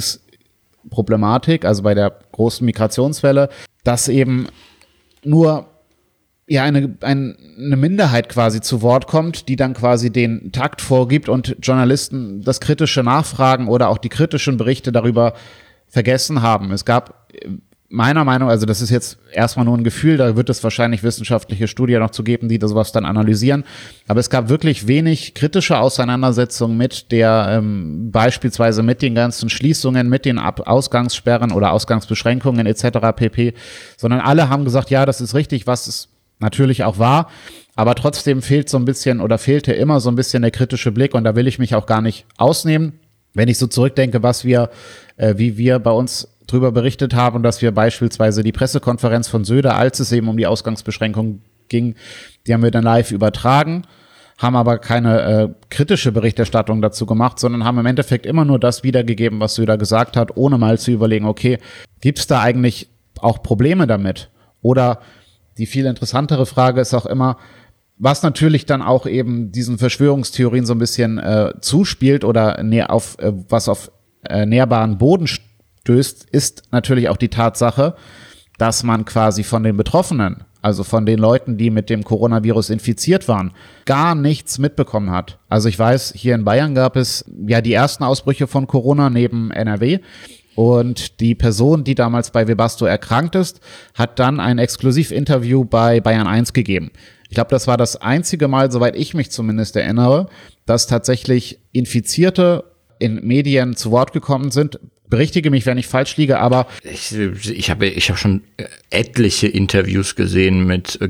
S2: Flüchtlingsproblematik, also bei der großen Migrationswelle, dass eben nur eine Minderheit quasi zu Wort kommt, die dann quasi den Takt vorgibt und Journalisten das kritische Nachfragen oder auch die kritischen Berichte darüber vergessen haben. Es gab meiner Meinung nach, also das ist jetzt erstmal nur ein Gefühl, da wird es wahrscheinlich wissenschaftliche Studien noch zu geben, die das sowas dann analysieren, aber es gab wirklich wenig kritische Auseinandersetzungen mit der beispielsweise mit den ganzen Schließungen, mit den Ausgangssperren oder Ausgangsbeschränkungen etc. pp., sondern alle haben gesagt, ja, das ist richtig, was es natürlich auch war, aber trotzdem fehlte immer so ein bisschen der kritische Blick und da will ich mich auch gar nicht ausnehmen. Wenn ich so zurückdenke, wie wir bei uns drüber berichtet haben, dass wir beispielsweise die Pressekonferenz von Söder, als es eben um die Ausgangsbeschränkung ging, die haben wir dann live übertragen, haben aber keine kritische Berichterstattung dazu gemacht, sondern haben im Endeffekt immer nur das wiedergegeben, was Söder gesagt hat, ohne mal zu überlegen, okay, gibt es da eigentlich auch Probleme damit? Oder die viel interessantere Frage ist auch immer, was natürlich dann auch eben diesen Verschwörungstheorien so ein bisschen zuspielt oder was auf nährbaren Boden stößt, ist natürlich auch die Tatsache, dass man quasi von den Betroffenen, also von den Leuten, die mit dem Coronavirus infiziert waren, gar nichts mitbekommen hat. Also ich weiß, hier in Bayern gab es ja die ersten Ausbrüche von Corona neben NRW. Und die Person, die damals bei Webasto erkrankt ist, hat dann ein Exklusivinterview bei Bayern 1 gegeben. Ich glaube, das war das einzige Mal, soweit ich mich zumindest erinnere, dass tatsächlich Infizierte in Medien zu Wort gekommen sind. Berichtige mich, wenn ich falsch liege, aber
S3: ich habe schon etliche Interviews gelesen mit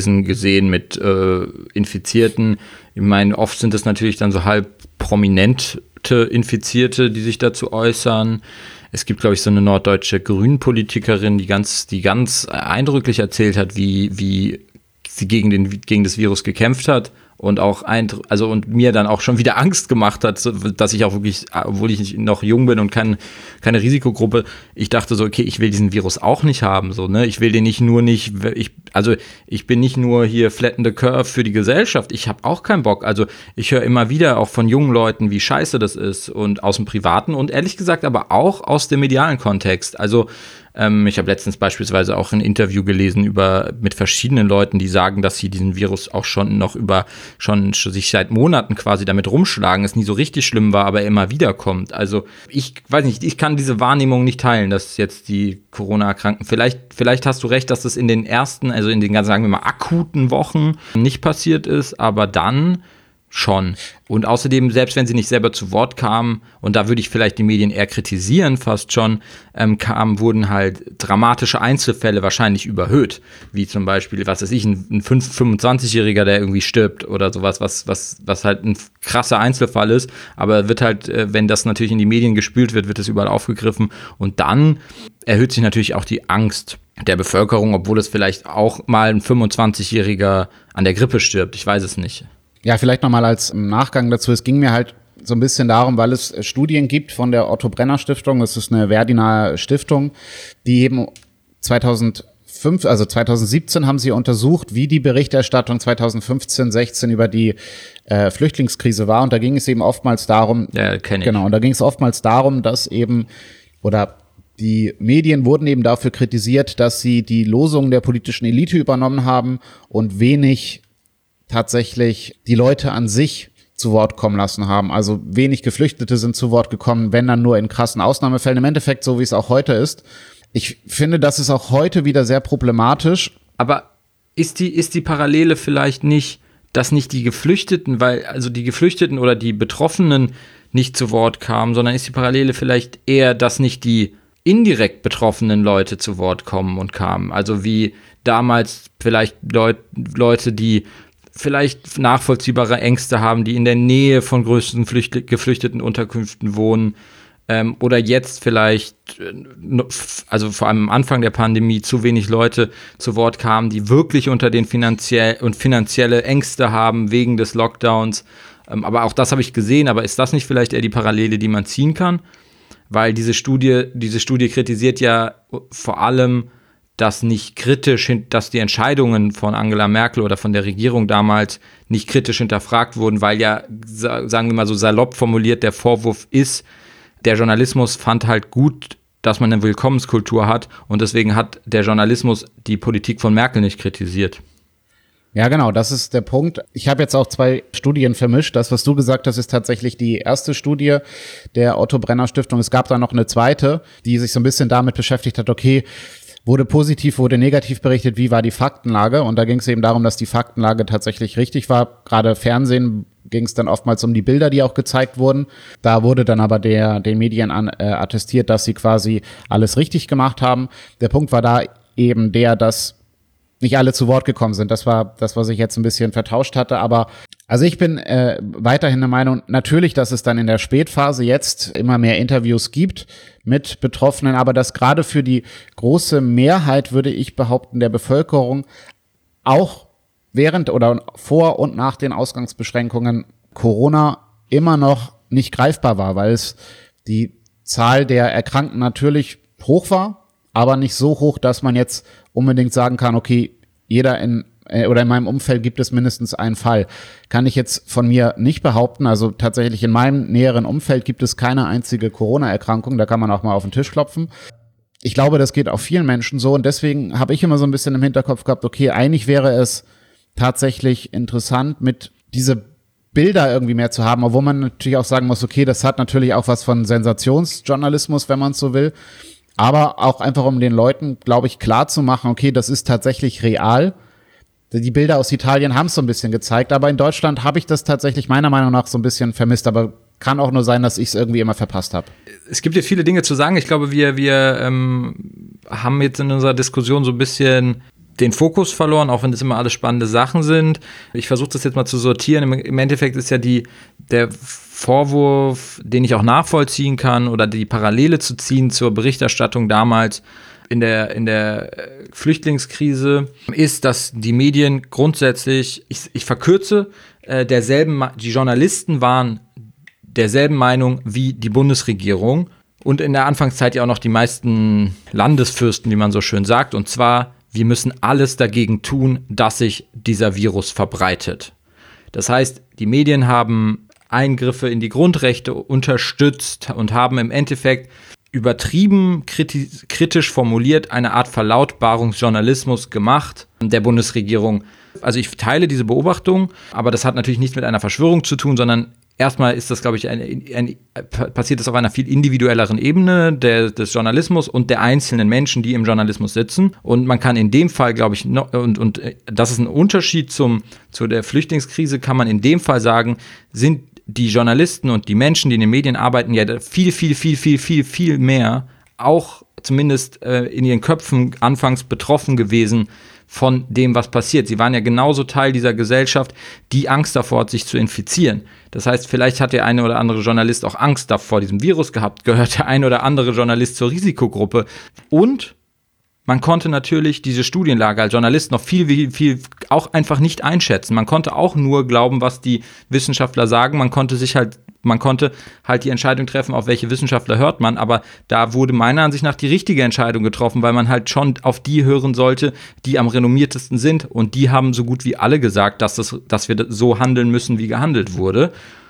S3: Infizierten. Ich meine, oft sind es natürlich dann so halb prominente Infizierte, die sich dazu äußern. Es gibt, glaube ich, so eine norddeutsche Grünpolitikerin, die ganz eindrücklich erzählt hat, wie sie gegen das Virus gekämpft hat und auch und mir dann auch schon wieder Angst gemacht hat, dass ich auch wirklich, obwohl ich noch jung bin und keine Risikogruppe, ich dachte so, okay, ich will diesen Virus auch nicht haben, so, ne? Ich will den ich bin nicht nur hier flatten the curve für die Gesellschaft, ich habe auch keinen Bock. Also ich höre immer wieder auch von jungen Leuten, wie scheiße das ist und aus dem Privaten und ehrlich gesagt aber auch aus dem medialen Kontext. Also ich habe letztens beispielsweise auch ein Interview gelesen mit verschiedenen Leuten, die sagen, dass sie diesen Virus auch schon sich seit Monaten quasi damit rumschlagen, es nie so richtig schlimm war, aber er immer wieder kommt. Also ich weiß nicht, ich kann diese Wahrnehmung nicht teilen, dass jetzt die Corona-Erkrankten, vielleicht hast du recht, dass das in den ersten, also in den ganzen, sagen wir mal, akuten Wochen nicht passiert ist, aber dann schon. Und außerdem, selbst wenn sie nicht selber zu Wort kamen, und da würde ich vielleicht die Medien eher kritisieren, fast schon, wurden halt dramatische Einzelfälle wahrscheinlich überhöht. Wie zum Beispiel, was weiß ich, ein 25-Jähriger, der irgendwie stirbt oder sowas, was halt ein krasser Einzelfall ist. Aber wird halt, wenn das natürlich in die Medien gespült wird es überall aufgegriffen. Und dann erhöht sich natürlich auch die Angst der Bevölkerung, obwohl es vielleicht auch mal ein 25-Jähriger an der Grippe stirbt. Ich weiß es nicht.
S2: Ja, vielleicht nochmal als Nachgang dazu. Es ging mir halt so ein bisschen darum, weil es Studien gibt von der Otto Brenner Stiftung. Das ist eine Verdinaer Stiftung, die eben 2015 2017 haben sie untersucht, wie die Berichterstattung 2015, 16 über die Flüchtlingskrise war. Und da ging es eben oftmals darum, und da ging es oftmals darum, dass eben, oder die Medien wurden eben dafür kritisiert, dass sie die Losungen der politischen Elite übernommen haben und wenig tatsächlich die Leute an sich zu Wort kommen lassen haben. Also wenig Geflüchtete sind zu Wort gekommen, wenn dann nur in krassen Ausnahmefällen. Im Endeffekt so, wie es auch heute ist. Ich finde, das ist auch heute wieder sehr problematisch.
S3: Aber ist die Parallele vielleicht nicht, dass nicht die Geflüchteten, also die Geflüchteten oder die Betroffenen nicht zu Wort kamen, sondern ist die Parallele vielleicht eher, dass nicht die indirekt betroffenen Leute zu Wort kommen und kamen? Also wie damals vielleicht Leute, die vielleicht nachvollziehbare Ängste haben, die in der Nähe von größten geflüchteten Unterkünften wohnen, oder jetzt vielleicht, also vor allem am Anfang der Pandemie, zu wenig Leute zu Wort kamen, die wirklich unter den finanzielle Ängste haben wegen des Lockdowns. Aber auch das habe ich gesehen, aber ist das nicht vielleicht eher die Parallele, die man ziehen kann? Weil diese Studie kritisiert ja vor allem, dass die Entscheidungen von Angela Merkel oder von der Regierung damals nicht kritisch hinterfragt wurden, weil ja, sagen wir mal so salopp formuliert, der Vorwurf ist, der Journalismus fand halt gut, dass man eine Willkommenskultur hat und deswegen hat der Journalismus die Politik von Merkel nicht kritisiert.
S2: Ja, genau, das ist der Punkt. Ich habe jetzt auch 2 Studien vermischt. Das, was du gesagt hast, ist tatsächlich die erste Studie der Otto-Brenner-Stiftung. Es gab da noch eine zweite, die sich so ein bisschen damit beschäftigt hat, okay, wurde positiv, wurde negativ berichtet, wie war die Faktenlage? Und da ging es eben darum, dass die Faktenlage tatsächlich richtig war. Gerade Fernsehen ging es dann oftmals um die Bilder, die auch gezeigt wurden. Da wurde dann aber den Medien attestiert, dass sie quasi alles richtig gemacht haben. Der Punkt war da eben der, dass nicht alle zu Wort gekommen sind. Das war das, was ich jetzt ein bisschen vertauscht hatte. Aber also ich bin weiterhin der Meinung, natürlich, dass es dann in der Spätphase jetzt immer mehr Interviews gibt mit Betroffenen, aber dass gerade für die große Mehrheit, würde ich behaupten, der Bevölkerung auch während oder vor und nach den Ausgangsbeschränkungen Corona immer noch nicht greifbar war, weil es die Zahl der Erkrankten natürlich hoch war, aber nicht so hoch, dass man jetzt unbedingt sagen kann, okay, jeder in meinem Umfeld gibt es mindestens einen Fall. Kann ich jetzt von mir nicht behaupten. Also tatsächlich in meinem näheren Umfeld gibt es keine einzige Corona-Erkrankung. Da kann man auch mal auf den Tisch klopfen. Ich glaube, das geht auch vielen Menschen so. Und deswegen habe ich immer so ein bisschen im Hinterkopf gehabt, okay, eigentlich wäre es tatsächlich interessant, mit diese Bilder irgendwie mehr zu haben, obwohl man natürlich auch sagen muss, okay, das hat natürlich auch was von Sensationsjournalismus, wenn man es so will. Aber auch einfach, um den Leuten, glaube ich, klar zu machen, okay, das ist tatsächlich real. Die Bilder aus Italien haben es so ein bisschen gezeigt, aber in Deutschland habe ich das tatsächlich meiner Meinung nach so ein bisschen vermisst, aber kann auch nur sein, dass ich es irgendwie immer verpasst habe.
S3: Es gibt ja viele Dinge zu sagen. Ich glaube, wir haben jetzt in unserer Diskussion so ein bisschen den Fokus verloren, auch wenn das immer alles spannende Sachen sind. Ich versuche das jetzt mal zu sortieren. Im Endeffekt ist ja der Vorwurf, den ich auch nachvollziehen kann, oder die Parallele zu ziehen zur Berichterstattung damals in der Flüchtlingskrise, ist, dass die Medien grundsätzlich, ich verkürze, die Journalisten waren derselben Meinung wie die Bundesregierung und in der Anfangszeit ja auch noch die meisten Landesfürsten, wie man so schön sagt, und zwar, wir müssen alles dagegen tun, dass sich dieser Virus verbreitet. Das heißt, die Medien haben Eingriffe in die Grundrechte unterstützt und haben im Endeffekt übertrieben kritisch formuliert eine Art Verlautbarungsjournalismus gemacht der Bundesregierung. Also ich teile diese Beobachtung, aber das hat natürlich nichts mit einer Verschwörung zu tun, sondern erstmal ist das, glaube ich, passiert das auf einer viel individuelleren Ebene des Journalismus und der einzelnen Menschen, die im Journalismus sitzen. Und man kann in dem Fall, glaube ich, und das ist ein Unterschied zu der Flüchtlingskrise, kann man in dem Fall sagen, sind die Journalisten und die Menschen, die in den Medien arbeiten, ja viel mehr, auch zumindest in ihren Köpfen anfangs betroffen gewesen von dem, was passiert. Sie waren ja genauso Teil dieser Gesellschaft, die Angst davor hat, sich zu infizieren. Das heißt, vielleicht hat der eine oder andere Journalist auch Angst vor diesem Virus gehabt, gehört der eine oder andere Journalist zur Risikogruppe. Und man konnte natürlich diese Studienlage als Journalist noch viel auch einfach nicht einschätzen. Man konnte auch nur glauben, was die Wissenschaftler sagen. Man konnte sich halt man konnte halt die Entscheidung treffen, auf welche Wissenschaftler hört man, aber da wurde meiner Ansicht nach die richtige Entscheidung getroffen, weil man halt schon auf die hören sollte, die am renommiertesten sind, und die haben so gut wie alle gesagt, dass wir so handeln müssen, wie gehandelt wurde.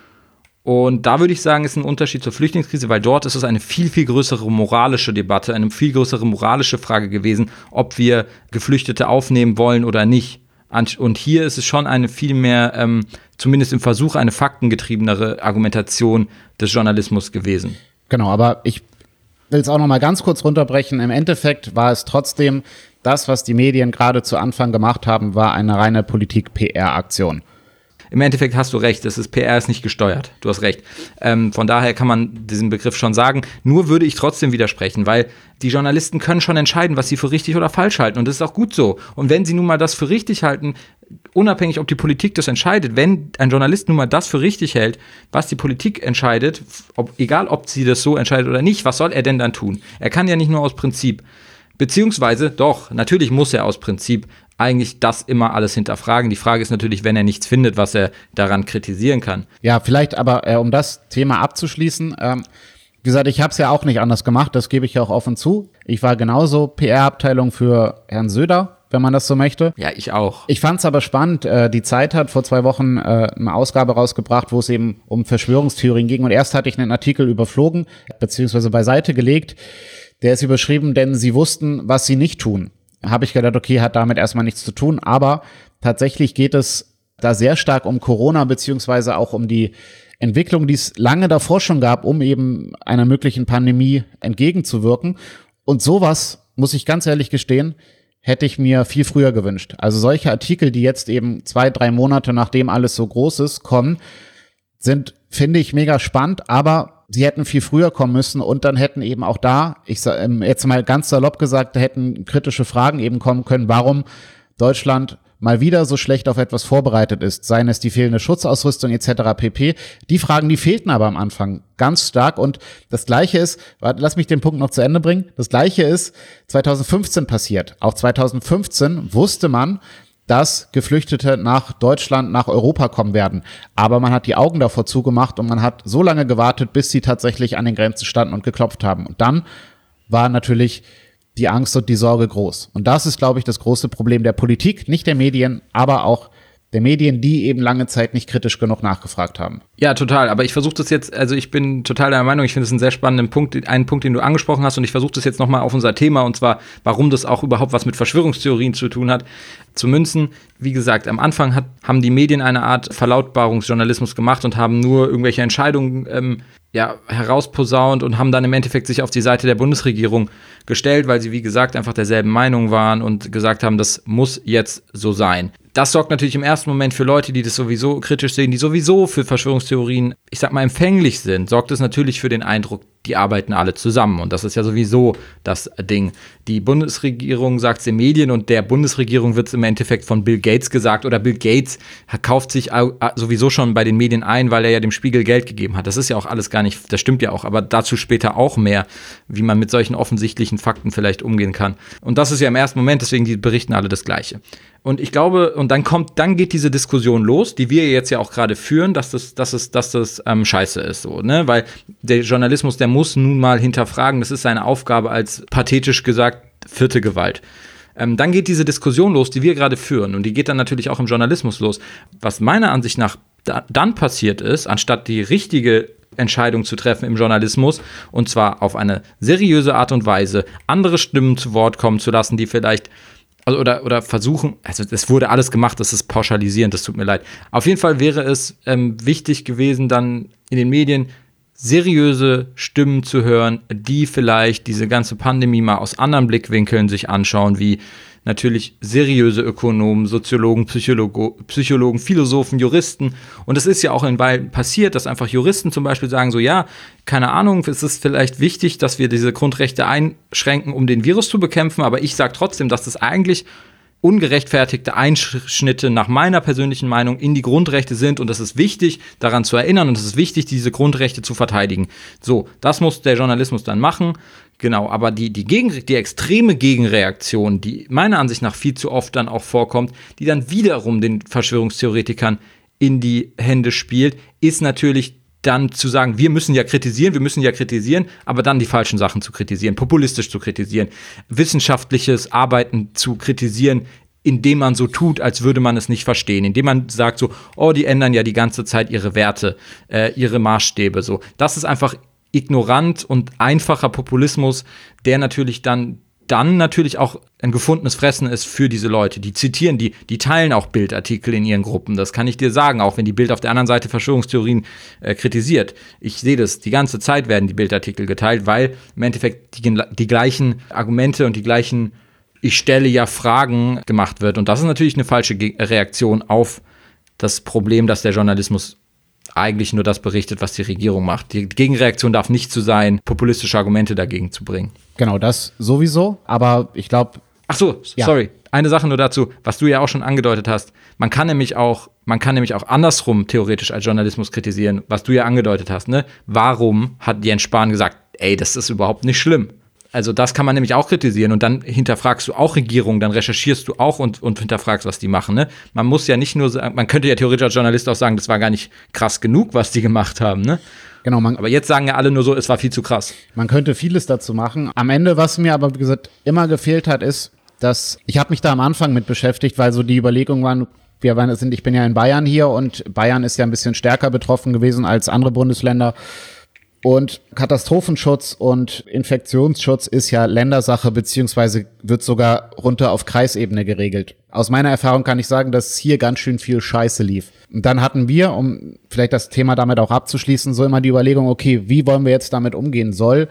S3: Und da würde ich sagen, ist ein Unterschied zur Flüchtlingskrise, weil dort ist es eine viel, viel größere moralische Debatte, eine viel größere moralische Frage gewesen, ob wir Geflüchtete aufnehmen wollen oder nicht. Und hier ist es schon eine viel mehr, zumindest im Versuch, eine faktengetriebenere Argumentation des Journalismus gewesen.
S2: Genau, aber ich will es auch noch mal ganz kurz runterbrechen. Im Endeffekt war es trotzdem das, was die Medien gerade zu Anfang gemacht haben, war eine reine Politik-PR-Aktion.
S3: Im Endeffekt hast du recht, PR ist nicht gesteuert, du hast recht. Von daher kann man diesen Begriff schon sagen. Nur würde ich trotzdem widersprechen, weil die Journalisten können schon entscheiden, was sie für richtig oder falsch halten, und das ist auch gut so. Und wenn sie nun mal das für richtig halten, unabhängig, ob die Politik das entscheidet, wenn ein Journalist nun mal das für richtig hält, was die Politik entscheidet, egal ob sie das so entscheidet oder nicht, was soll er denn dann tun? Er kann ja nicht nur aus Prinzip, beziehungsweise doch, natürlich muss er aus Prinzip eigentlich das immer alles hinterfragen. Die Frage ist natürlich, wenn er nichts findet, was er daran kritisieren kann.
S2: Ja, vielleicht aber, um das Thema abzuschließen, wie gesagt, ich habe es ja auch nicht anders gemacht, das gebe ich ja auch offen zu. Ich war genauso PR-Abteilung für Herrn Söder, wenn man das so möchte.
S3: Ja, ich auch.
S2: Ich fand es aber spannend, die Zeit hat vor 2 Wochen eine Ausgabe rausgebracht, wo es eben um Verschwörungstheorien ging, und erst hatte ich einen Artikel überflogen, beziehungsweise beiseite gelegt, der ist überschrieben, denn sie wussten, was sie nicht tun. Habe ich gedacht, okay, hat damit erstmal nichts zu tun, aber tatsächlich geht es da sehr stark um Corona, beziehungsweise auch um die Entwicklung, die es lange davor schon gab, um eben einer möglichen Pandemie entgegenzuwirken. Und sowas, muss ich ganz ehrlich gestehen, hätte ich mir viel früher gewünscht. Also solche Artikel, die jetzt eben 2-3 Monate, nachdem alles so groß ist, kommen, sind, finde ich, mega spannend, aber sie hätten viel früher kommen müssen, und dann hätten eben auch da, ich sag, jetzt mal ganz salopp gesagt, da hätten kritische Fragen eben kommen können, warum Deutschland mal wieder so schlecht auf etwas vorbereitet ist, seien es die fehlende Schutzausrüstung etc. pp. Die Fragen, die fehlten aber am Anfang ganz stark, und das Gleiche ist, lass mich den Punkt noch zu Ende bringen, das Gleiche ist 2015 passiert. Auch 2015 wusste man, dass Geflüchtete nach Deutschland, nach Europa kommen werden. Aber man hat die Augen davor zugemacht, und man hat so lange gewartet, bis sie tatsächlich an den Grenzen standen und geklopft haben. Und dann war natürlich die Angst und die Sorge groß. Und das ist, glaube ich, das große Problem der Politik, nicht der Medien, aber auch der Medien, die eben lange Zeit nicht kritisch genug nachgefragt haben.
S3: Ja, total. Aber ich versuche das jetzt, also ich bin total der Meinung, ich finde es einen sehr spannenden Punkt, einen Punkt, den du angesprochen hast, und ich versuche das jetzt nochmal auf unser Thema, und zwar, warum das auch überhaupt was mit Verschwörungstheorien zu tun hat, zu münzen. Wie gesagt, am Anfang haben die Medien eine Art Verlautbarungsjournalismus gemacht und haben nur irgendwelche Entscheidungen herausposaunt und haben dann im Endeffekt sich auf die Seite der Bundesregierung gestellt, weil sie, wie gesagt, einfach derselben Meinung waren und gesagt haben, das muss jetzt so sein. Das sorgt natürlich im ersten Moment für Leute, die das sowieso kritisch sehen, die sowieso für Verschwörungstheorien, ich sag mal, empfänglich sind, sorgt es natürlich für den Eindruck, die arbeiten alle zusammen. Und das ist ja sowieso das Ding. Die Bundesregierung sagt es den Medien, und der Bundesregierung wird es im Endeffekt von Bill Gates gesagt, oder Bill Gates kauft sich sowieso schon bei den Medien ein, weil er ja dem Spiegel Geld gegeben hat. Das ist ja auch alles gar nicht, das stimmt ja auch, aber dazu später auch mehr, wie man mit solchen offensichtlichen Fakten vielleicht umgehen kann. Und das ist ja im ersten Moment, deswegen die berichten alle das Gleiche. Und ich glaube, und dann geht diese Diskussion los, die wir jetzt ja auch gerade führen, dass das scheiße ist, so, ne? Weil der Journalismus, der muss nun mal hinterfragen, das ist seine Aufgabe als, pathetisch gesagt, 4. Gewalt. Dann geht diese Diskussion los, die wir gerade führen, und die geht dann natürlich auch im Journalismus los. Was meiner Ansicht nach dann passiert ist, anstatt die richtige Entscheidung zu treffen im Journalismus, und zwar auf eine seriöse Art und Weise, andere Stimmen zu Wort kommen zu lassen, die vielleicht oder versuchen, also es wurde alles gemacht, das ist pauschalisierend, das tut mir leid. Auf jeden Fall wäre es wichtig gewesen, dann in den Medien seriöse Stimmen zu hören, die vielleicht diese ganze Pandemie mal aus anderen Blickwinkeln sich anschauen, wie natürlich seriöse Ökonomen, Soziologen, Psychologen, Philosophen, Juristen. Und es ist ja auch in Weilen passiert, dass einfach Juristen zum Beispiel sagen so, ja, keine Ahnung, es ist vielleicht wichtig, dass wir diese Grundrechte einschränken, um den Virus zu bekämpfen, aber ich sage trotzdem, dass das eigentlich ungerechtfertigte Einschnitte nach meiner persönlichen Meinung in die Grundrechte sind, und es ist wichtig, daran zu erinnern, und es ist wichtig, diese Grundrechte zu verteidigen. So, das muss der Journalismus dann machen. Genau, aber die extreme Gegenreaktion, die meiner Ansicht nach viel zu oft dann auch vorkommt, die dann wiederum den Verschwörungstheoretikern in die Hände spielt, ist natürlich dann zu sagen, wir müssen ja kritisieren, aber dann die falschen Sachen zu kritisieren, populistisch zu kritisieren, wissenschaftliches Arbeiten zu kritisieren, indem man so tut, als würde man es nicht verstehen, indem man sagt so, oh, die ändern ja die ganze Zeit ihre Werte, ihre Maßstäbe, so. Das ist einfach ignorant und einfacher Populismus, der natürlich dann natürlich auch ein gefundenes Fressen ist für diese Leute. Die zitieren, die teilen auch Bildartikel in ihren Gruppen. Das kann ich dir sagen, auch wenn die Bild auf der anderen Seite Verschwörungstheorien kritisiert. Ich sehe das, die ganze Zeit werden die Bildartikel geteilt, weil im Endeffekt die gleichen Argumente und die gleichen ich stelle ja Fragen gemacht wird. Und das ist natürlich eine falsche Reaktion auf das Problem, dass der Journalismus eigentlich nur das berichtet, was die Regierung macht. Die Gegenreaktion darf nicht zu sein, populistische Argumente dagegen zu bringen.
S2: Genau, das sowieso, aber ich glaube...
S3: Ach so, sorry. Eine Sache nur dazu, was du ja auch schon angedeutet hast. Man kann nämlich auch andersrum theoretisch als Journalismus kritisieren, was du ja angedeutet hast, ne? Warum hat Jens Spahn gesagt, ey, das ist überhaupt nicht schlimm? Also das kann man nämlich auch kritisieren und dann hinterfragst du auch Regierungen, dann recherchierst du auch und hinterfragst, was die machen. Ne? Man muss ja nicht nur sagen, man könnte ja theoretisch als Journalist auch sagen, das war gar nicht krass genug, was die gemacht haben. Ne?
S2: Genau,
S3: aber jetzt sagen ja alle nur so, es war viel zu krass.
S2: Man könnte vieles dazu machen. Am Ende, was mir aber, wie gesagt, immer gefehlt hat, ist, dass ich habe mich da am Anfang mit beschäftigt, weil so die Überlegung waren, ich bin ja in Bayern hier und Bayern ist ja ein bisschen stärker betroffen gewesen als andere Bundesländer. Und Katastrophenschutz und Infektionsschutz ist ja Ländersache, beziehungsweise wird sogar runter auf Kreisebene geregelt. Aus meiner Erfahrung kann ich sagen, dass hier ganz schön viel Scheiße lief. Und dann hatten wir, um vielleicht das Thema damit auch abzuschließen, so immer die Überlegung, okay, wie wollen wir jetzt damit umgehen?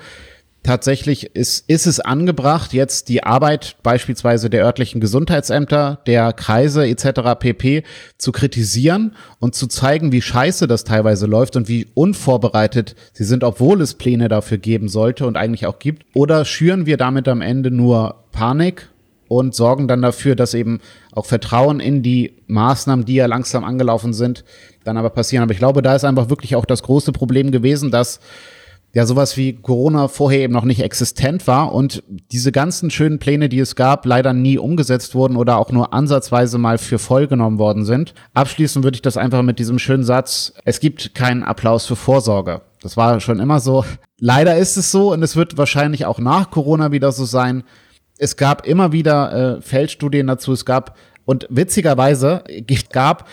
S2: Tatsächlich ist es angebracht, jetzt die Arbeit beispielsweise der örtlichen Gesundheitsämter, der Kreise etc. pp. Zu kritisieren und zu zeigen, wie scheiße das teilweise läuft und wie unvorbereitet sie sind, obwohl es Pläne dafür geben sollte und eigentlich auch gibt? Oder schüren wir damit am Ende nur Panik und sorgen dann dafür, dass eben auch Vertrauen in die Maßnahmen, die ja langsam angelaufen sind, dann aber passieren? Aber ich glaube, da ist einfach wirklich auch das große Problem gewesen, dass ja sowas wie Corona vorher eben noch nicht existent war und diese ganzen schönen Pläne, die es gab, leider nie umgesetzt wurden oder auch nur ansatzweise mal für voll genommen worden sind. Abschließend würde ich das einfach mit diesem schönen Satz, es gibt keinen Applaus für Vorsorge. Das war schon immer so. Leider ist es so und es wird wahrscheinlich auch nach Corona wieder so sein. Es gab immer wieder Feldstudien dazu, und witzigerweise gab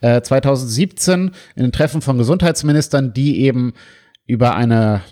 S2: 2017 in den Treffen von Gesundheitsministern, die eben über eine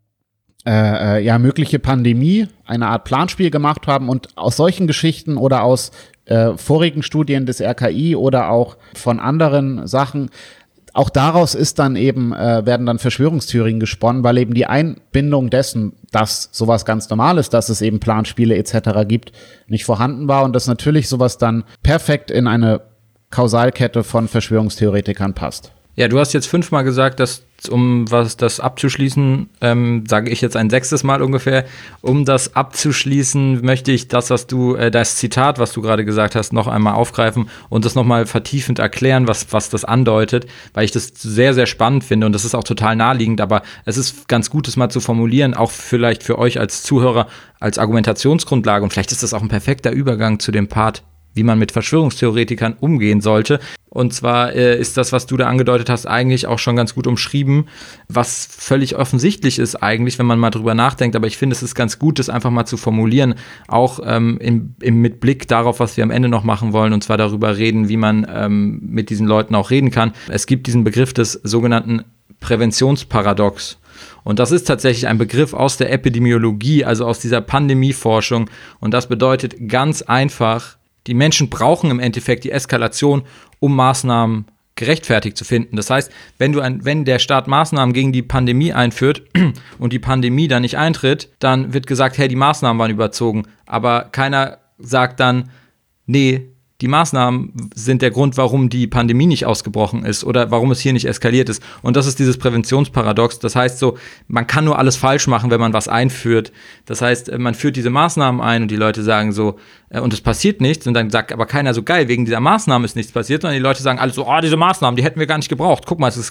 S2: mögliche Pandemie eine Art Planspiel gemacht haben und aus solchen Geschichten oder aus vorigen Studien des RKI oder auch von anderen Sachen, auch daraus ist dann eben, werden dann Verschwörungstheorien gesponnen, weil eben die Einbindung dessen, dass sowas ganz normal ist, dass es eben Planspiele etc. gibt, nicht vorhanden war und dass natürlich sowas dann perfekt in eine Kausalkette von Verschwörungstheoretikern passt.
S3: Ja, du hast jetzt 5-mal gesagt, dass, um das abzuschließen, sage ich jetzt ein 6. Mal ungefähr, um das abzuschließen, möchte ich das Zitat, was du gerade gesagt hast, noch einmal aufgreifen und das nochmal vertiefend erklären, was das andeutet, weil ich das sehr, sehr spannend finde und das ist auch total naheliegend, aber es ist ganz gut, das mal zu formulieren, auch vielleicht für euch als Zuhörer als Argumentationsgrundlage und vielleicht ist das auch ein perfekter Übergang zu dem Part, wie man mit Verschwörungstheoretikern umgehen sollte. Und zwar ist das, was du da angedeutet hast, eigentlich auch schon ganz gut umschrieben, was völlig offensichtlich ist eigentlich, wenn man mal drüber nachdenkt. Aber ich finde, es ist ganz gut, das einfach mal zu formulieren, auch mit Blick darauf, was wir am Ende noch machen wollen, und zwar darüber reden, wie man mit diesen Leuten auch reden kann. Es gibt diesen Begriff des sogenannten Präventionsparadox. Und das ist tatsächlich ein Begriff aus der Epidemiologie, also aus dieser Pandemieforschung. Und das bedeutet ganz einfach, die Menschen brauchen im Endeffekt die Eskalation, um Maßnahmen gerechtfertigt zu finden. Das heißt, wenn der Staat Maßnahmen gegen die Pandemie einführt und die Pandemie dann nicht eintritt, dann wird gesagt, hey, die Maßnahmen waren überzogen. Aber keiner sagt dann, nee, die Maßnahmen sind der Grund, warum die Pandemie nicht ausgebrochen ist oder warum es hier nicht eskaliert ist. Und das ist dieses Präventionsparadox. Das heißt so, man kann nur alles falsch machen, wenn man was einführt. Das heißt, man führt diese Maßnahmen ein und die Leute sagen so, und es passiert nichts. Und dann sagt aber keiner so, geil, wegen dieser Maßnahmen ist nichts passiert. Sondern die Leute sagen alle so, diese Maßnahmen, die hätten wir gar nicht gebraucht. Guck mal, es ist gar nichts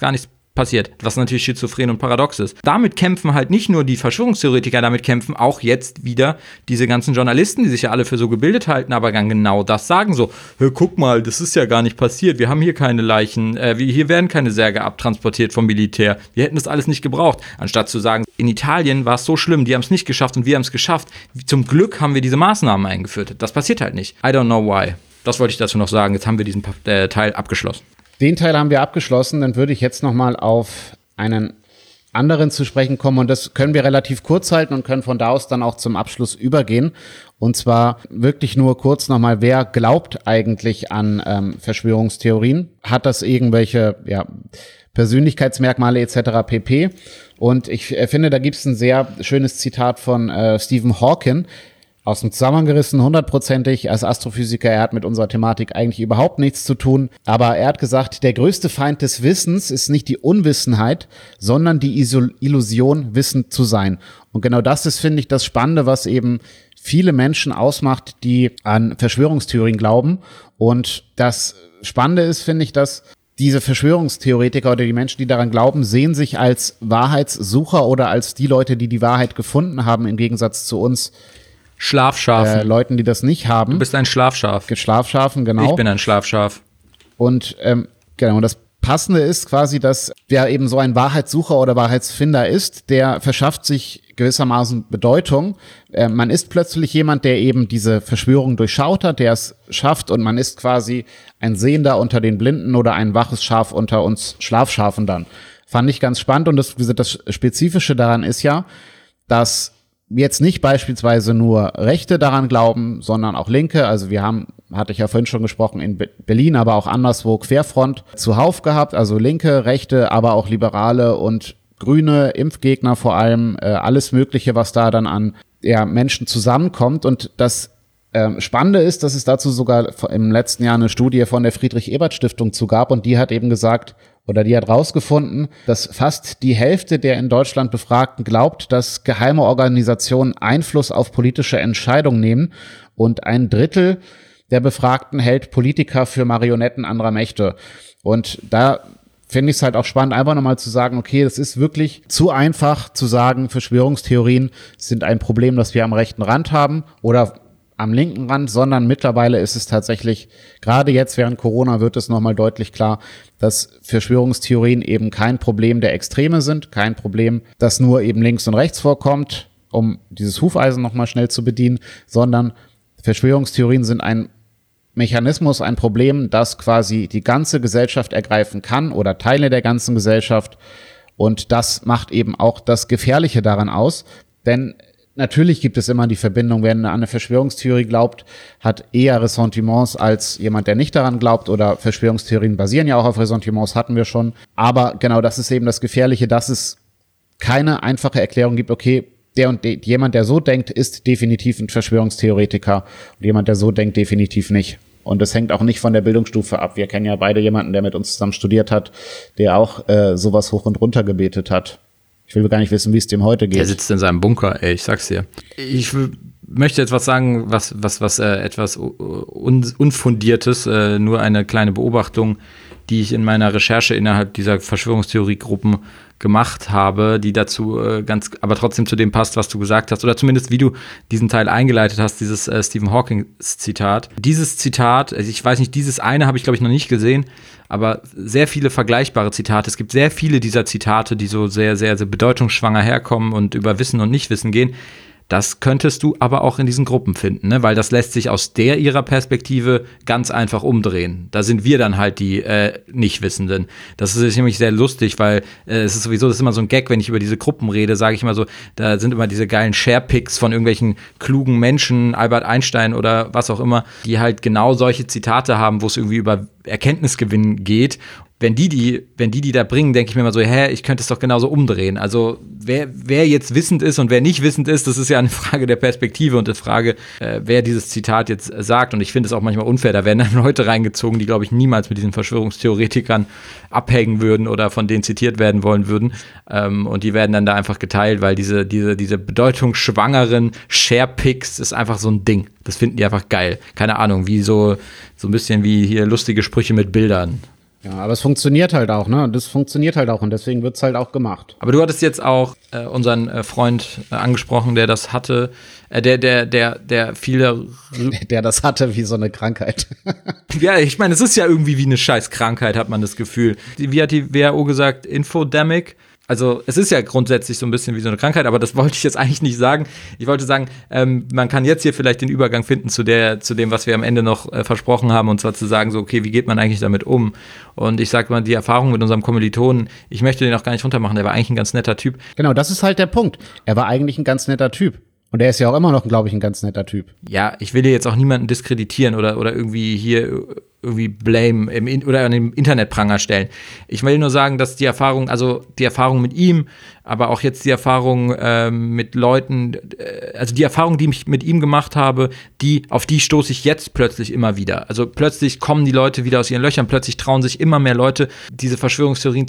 S3: passiert, was natürlich schizophren und paradox ist. Damit kämpfen halt nicht nur die Verschwörungstheoretiker, damit kämpfen auch jetzt wieder diese ganzen Journalisten, die sich ja alle für so gebildet halten, aber dann genau das sagen so, guck mal, das ist ja gar nicht passiert, wir haben hier keine Leichen, hier werden keine Särge abtransportiert vom Militär, wir hätten das alles nicht gebraucht, anstatt zu sagen, in Italien war es so schlimm, die haben es nicht geschafft und wir haben es geschafft, zum Glück haben wir diese Maßnahmen eingeführt. Das passiert halt nicht. I don't know why. Das wollte ich dazu noch sagen, jetzt haben wir diesen Teil abgeschlossen.
S2: Den Teil haben wir abgeschlossen, dann würde ich jetzt nochmal auf einen anderen zu sprechen kommen und das können wir relativ kurz halten und können von da aus dann auch zum Abschluss übergehen. Und zwar wirklich nur kurz nochmal, wer glaubt eigentlich an Verschwörungstheorien? Hat das irgendwelche Persönlichkeitsmerkmale etc. pp? Und ich finde, da gibt es ein sehr schönes Zitat von Stephen Hawking, aus dem Zusammengerissen, 100%ig als Astrophysiker. Er hat mit unserer Thematik eigentlich überhaupt nichts zu tun. Aber er hat gesagt, der größte Feind des Wissens ist nicht die Unwissenheit, sondern die Illusion, wissend zu sein. Und genau das ist, finde ich, das Spannende, was eben viele Menschen ausmacht, die an Verschwörungstheorien glauben. Und das Spannende ist, finde ich, dass diese Verschwörungstheoretiker oder die Menschen, die daran glauben, sehen sich als Wahrheitssucher oder als die Leute, die die Wahrheit gefunden haben, im Gegensatz zu uns
S3: Schlafschafen.
S2: Leuten, die das nicht haben.
S3: Du bist ein Schlafschaf.
S2: Schlafschafen, genau.
S3: Ich bin ein Schlafschaf.
S2: Und genau, das Passende ist quasi, dass wer eben so ein Wahrheitssucher oder Wahrheitsfinder ist, der verschafft sich gewissermaßen Bedeutung. Man ist plötzlich jemand, der eben diese Verschwörung durchschaut hat, der es schafft und man ist quasi ein Sehender unter den Blinden oder ein waches Schaf unter uns Schlafschafen dann. Fand ich ganz spannend und das Spezifische daran ist ja, dass jetzt nicht beispielsweise nur Rechte daran glauben, sondern auch Linke. Also wir haben, hatte ich ja vorhin schon gesprochen, in Berlin, aber auch anderswo Querfront zuhauf gehabt. Also Linke, Rechte, aber auch Liberale und Grüne, Impfgegner vor allem, alles Mögliche, was da dann an Menschen zusammenkommt. Und das Spannende ist, dass es dazu sogar im letzten Jahr eine Studie von der Friedrich-Ebert-Stiftung zu gab und die hat eben gesagt, oder die hat rausgefunden, dass fast die Hälfte der in Deutschland Befragten glaubt, dass geheime Organisationen Einfluss auf politische Entscheidungen nehmen und 1/3 der Befragten hält Politiker für Marionetten anderer Mächte. Und da finde ich es halt auch spannend, einfach nochmal zu sagen, okay, das ist wirklich zu einfach zu sagen, Verschwörungstheorien sind ein Problem, das wir am rechten Rand haben oder am linken Rand, sondern mittlerweile ist es tatsächlich, gerade jetzt während Corona wird es nochmal deutlich klar, dass Verschwörungstheorien eben kein Problem der Extreme sind, kein Problem, das nur eben links und rechts vorkommt, um dieses Hufeisen nochmal schnell zu bedienen, sondern Verschwörungstheorien sind ein Mechanismus, ein Problem, das quasi die ganze Gesellschaft ergreifen kann oder Teile der ganzen Gesellschaft und das macht eben auch das Gefährliche daran aus, denn natürlich gibt es immer die Verbindung, wer an eine Verschwörungstheorie glaubt, hat eher Ressentiments als jemand, der nicht daran glaubt oder Verschwörungstheorien basieren ja auch auf Ressentiments, hatten wir schon. Aber genau das ist eben das Gefährliche, dass es keine einfache Erklärung gibt, okay, jemand, der so denkt, ist definitiv ein Verschwörungstheoretiker und jemand, der so denkt, definitiv nicht. Und das hängt auch nicht von der Bildungsstufe ab. Wir kennen ja beide jemanden, der mit uns zusammen studiert hat, der auch sowas hoch und runter gebetet hat. Ich will gar nicht wissen, wie es dem heute geht.
S3: Der sitzt in seinem Bunker, ey, ich sag's dir. Ich möchte jetzt was sagen, was etwas Unfundiertes, nur eine kleine Beobachtung, die ich in meiner Recherche innerhalb dieser Verschwörungstheoriegruppen gemacht habe, die dazu aber trotzdem zu dem passt, was du gesagt hast, oder zumindest wie du diesen Teil eingeleitet hast, dieses Stephen Hawking-Zitat. Dieses Zitat, also ich weiß nicht, dieses eine habe ich, glaube ich, noch nicht gesehen, aber sehr viele vergleichbare Zitate. Es gibt sehr viele dieser Zitate, die so sehr, sehr, sehr bedeutungsschwanger herkommen und über Wissen und Nichtwissen gehen. Das könntest du aber auch in diesen Gruppen finden, ne? Weil das lässt sich aus ihrer Perspektive ganz einfach umdrehen. Da sind wir dann halt die Nichtwissenden. Das ist nämlich sehr lustig, weil es ist sowieso, das ist immer so ein Gag, wenn ich über diese Gruppen rede, sage ich immer so, da sind immer diese geilen Sharepics von irgendwelchen klugen Menschen, Albert Einstein oder was auch immer, die genau solche Zitate haben, wo es irgendwie über Erkenntnisgewinn geht. Wenn die da bringen, denke ich mir immer so, ich könnte es doch genauso umdrehen. Also wer jetzt wissend ist und wer nicht wissend ist, das ist ja eine Frage der Perspektive und der Frage, wer dieses Zitat jetzt sagt. Und ich finde es auch manchmal unfair, da werden dann Leute reingezogen, die, glaube ich, niemals mit diesen Verschwörungstheoretikern abhängen würden oder von denen zitiert werden wollen würden. Und die werden dann da einfach geteilt, weil diese bedeutungsschwangeren Sharepics ist einfach so ein Ding. Das finden die einfach geil. Keine Ahnung, wie so ein bisschen wie hier lustige Sprüche mit Bildern.
S2: Ja, aber es funktioniert halt auch, ne? Und das funktioniert halt auch und deswegen wird's halt auch gemacht.
S3: Aber du hattest jetzt auch unseren Freund angesprochen, der das hatte, der viele
S2: Der das hatte wie so eine Krankheit.
S3: Ja, ich meine, es ist ja irgendwie wie eine Scheißkrankheit, hat man das Gefühl. Wie hat die WHO gesagt? Infodemic? Also es ist ja grundsätzlich so ein bisschen wie so eine Krankheit, aber das wollte ich jetzt eigentlich nicht sagen. Ich wollte sagen, man kann jetzt hier vielleicht den Übergang finden zu dem, was wir am Ende noch versprochen haben, und zwar zu sagen, so, okay, wie geht man eigentlich damit um? Und ich sag mal, die Erfahrung mit unserem Kommilitonen, ich möchte den auch gar nicht runtermachen, der war eigentlich ein ganz netter Typ.
S2: Genau, das ist halt der Punkt. Er war eigentlich ein ganz netter Typ. Und er ist ja auch immer noch, glaube ich, ein ganz netter Typ.
S3: Ja, ich will hier jetzt auch niemanden diskreditieren oder irgendwie hier irgendwie blame oder an den Internetpranger stellen. Ich will nur sagen, dass die Erfahrung mit ihm, aber auch jetzt die Erfahrung mit Leuten, also die Erfahrung, die ich mit ihm gemacht habe, auf die stoße ich jetzt plötzlich immer wieder. Also plötzlich kommen die Leute wieder aus ihren Löchern, plötzlich trauen sich immer mehr Leute, diese Verschwörungstheorien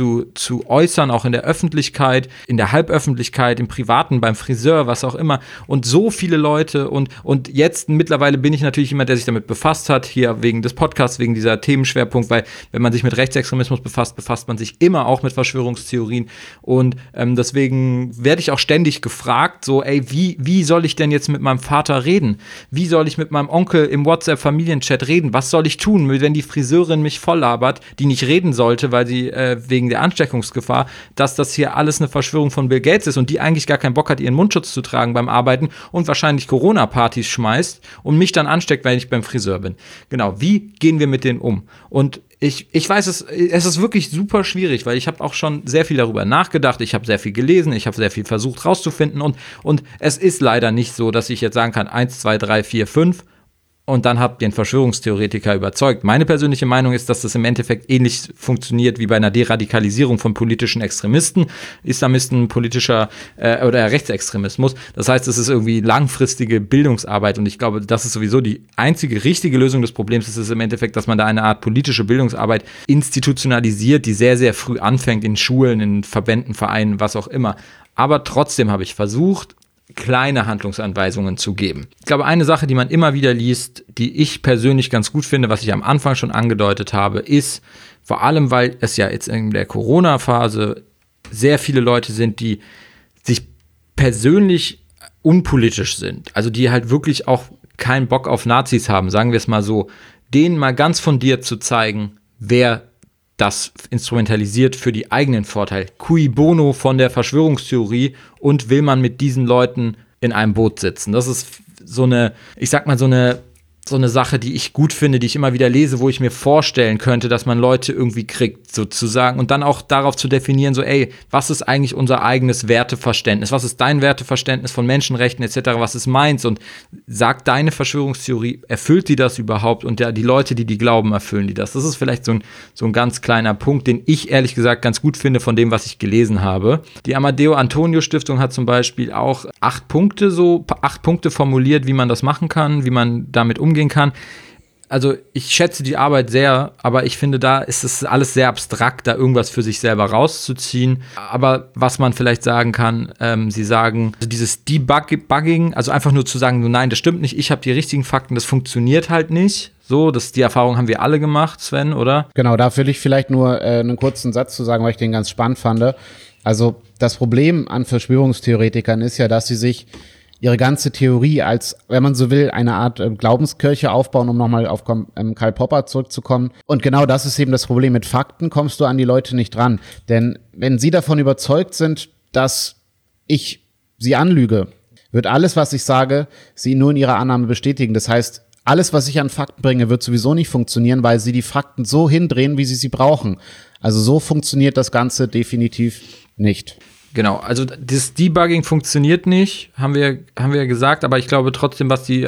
S3: zu äußern, auch in der Öffentlichkeit, in der Halböffentlichkeit, im Privaten, beim Friseur, was auch immer. Und so viele Leute und jetzt mittlerweile bin ich natürlich jemand, der sich damit befasst hat, hier wegen des Podcasts, wegen dieser Themenschwerpunkt, weil wenn man sich mit Rechtsextremismus befasst man sich immer auch mit Verschwörungstheorien und deswegen werde ich auch ständig gefragt, so, ey, wie soll ich denn jetzt mit meinem Vater reden? Wie soll ich mit meinem Onkel im WhatsApp-Familienchat reden? Was soll ich tun, wenn die Friseurin mich voll labert, die nicht reden sollte, weil sie wegen der Ansteckungsgefahr, dass das hier alles eine Verschwörung von Bill Gates ist und die eigentlich gar keinen Bock hat, ihren Mundschutz zu tragen beim Arbeiten und wahrscheinlich Corona-Partys schmeißt und mich dann ansteckt, weil ich beim Friseur bin. Genau, wie gehen wir mit denen um? Und ich weiß, es ist wirklich super schwierig, weil ich habe auch schon sehr viel darüber nachgedacht, ich habe sehr viel gelesen, ich habe sehr viel versucht rauszufinden und es ist leider nicht so, dass ich jetzt sagen kann, 1, 2, 3, 4, 5 und dann habt ihr einen Verschwörungstheoretiker überzeugt. Meine persönliche Meinung ist, dass das im Endeffekt ähnlich funktioniert wie bei einer Deradikalisierung von politischen Extremisten, Islamisten, politischer oder Rechtsextremismus. Das heißt, es ist irgendwie langfristige Bildungsarbeit und ich glaube, das ist sowieso die einzige richtige Lösung des Problems. Es ist im Endeffekt, dass man da eine Art politische Bildungsarbeit institutionalisiert, die sehr, sehr früh anfängt in Schulen, in Verbänden, Vereinen, was auch immer. Aber trotzdem habe ich versucht, kleine Handlungsanweisungen zu geben. Ich glaube, eine Sache, die man immer wieder liest, die ich persönlich ganz gut finde, was ich am Anfang schon angedeutet habe, ist, vor allem, weil es ja jetzt in der Corona-Phase sehr viele Leute sind, die sich persönlich unpolitisch sind, also die halt wirklich auch keinen Bock auf Nazis haben, sagen wir es mal so, denen mal ganz fundiert zu zeigen, wer das instrumentalisiert für die eigenen Vorteile. Cui bono von der Verschwörungstheorie und will man mit diesen Leuten in einem Boot sitzen. Das ist so eine, ich sag mal, so eine Sache, die ich gut finde, die ich immer wieder lese, wo ich mir vorstellen könnte, dass man Leute irgendwie kriegt, sozusagen. Und dann auch darauf zu definieren, so, ey, was ist eigentlich unser eigenes Werteverständnis? Was ist dein Werteverständnis von Menschenrechten etc.? Was ist meins? Und sagt deine Verschwörungstheorie, erfüllt die das überhaupt? Und ja, die Leute, die glauben, erfüllen die das? Das ist vielleicht so ein ganz kleiner Punkt, den ich ehrlich gesagt ganz gut finde von dem, was ich gelesen habe. Die Amadeo Antonio Stiftung hat zum Beispiel auch 8 Punkte formuliert, wie man das machen kann, wie man damit umgehen kann. Also ich schätze die Arbeit sehr, aber ich finde, da ist es alles sehr abstrakt, da irgendwas für sich selber rauszuziehen. Aber was man vielleicht sagen kann, sie sagen, also dieses Debugging, also einfach nur zu sagen, nein, das stimmt nicht, ich habe die richtigen Fakten, das funktioniert halt nicht. So, die Erfahrung haben wir alle gemacht, Sven, oder?
S2: Genau, da will ich vielleicht nur einen kurzen Satz zu sagen, weil ich den ganz spannend fand. Also das Problem an Verschwörungstheoretikern ist ja, dass sie sich ihre ganze Theorie als, wenn man so will, eine Art Glaubenskirche aufbauen, um nochmal auf Karl Popper zurückzukommen. Und genau das ist eben das Problem. Mit Fakten kommst du an die Leute nicht ran. Denn wenn sie davon überzeugt sind, dass ich sie anlüge, wird alles, was ich sage, sie nur in ihrer Annahme bestätigen. Das heißt, alles, was ich an Fakten bringe, wird sowieso nicht funktionieren, weil sie die Fakten so hindrehen, wie sie brauchen. Also so funktioniert das Ganze definitiv nicht.
S3: Genau, also das Debugging funktioniert nicht, haben wir gesagt, aber ich glaube trotzdem, was die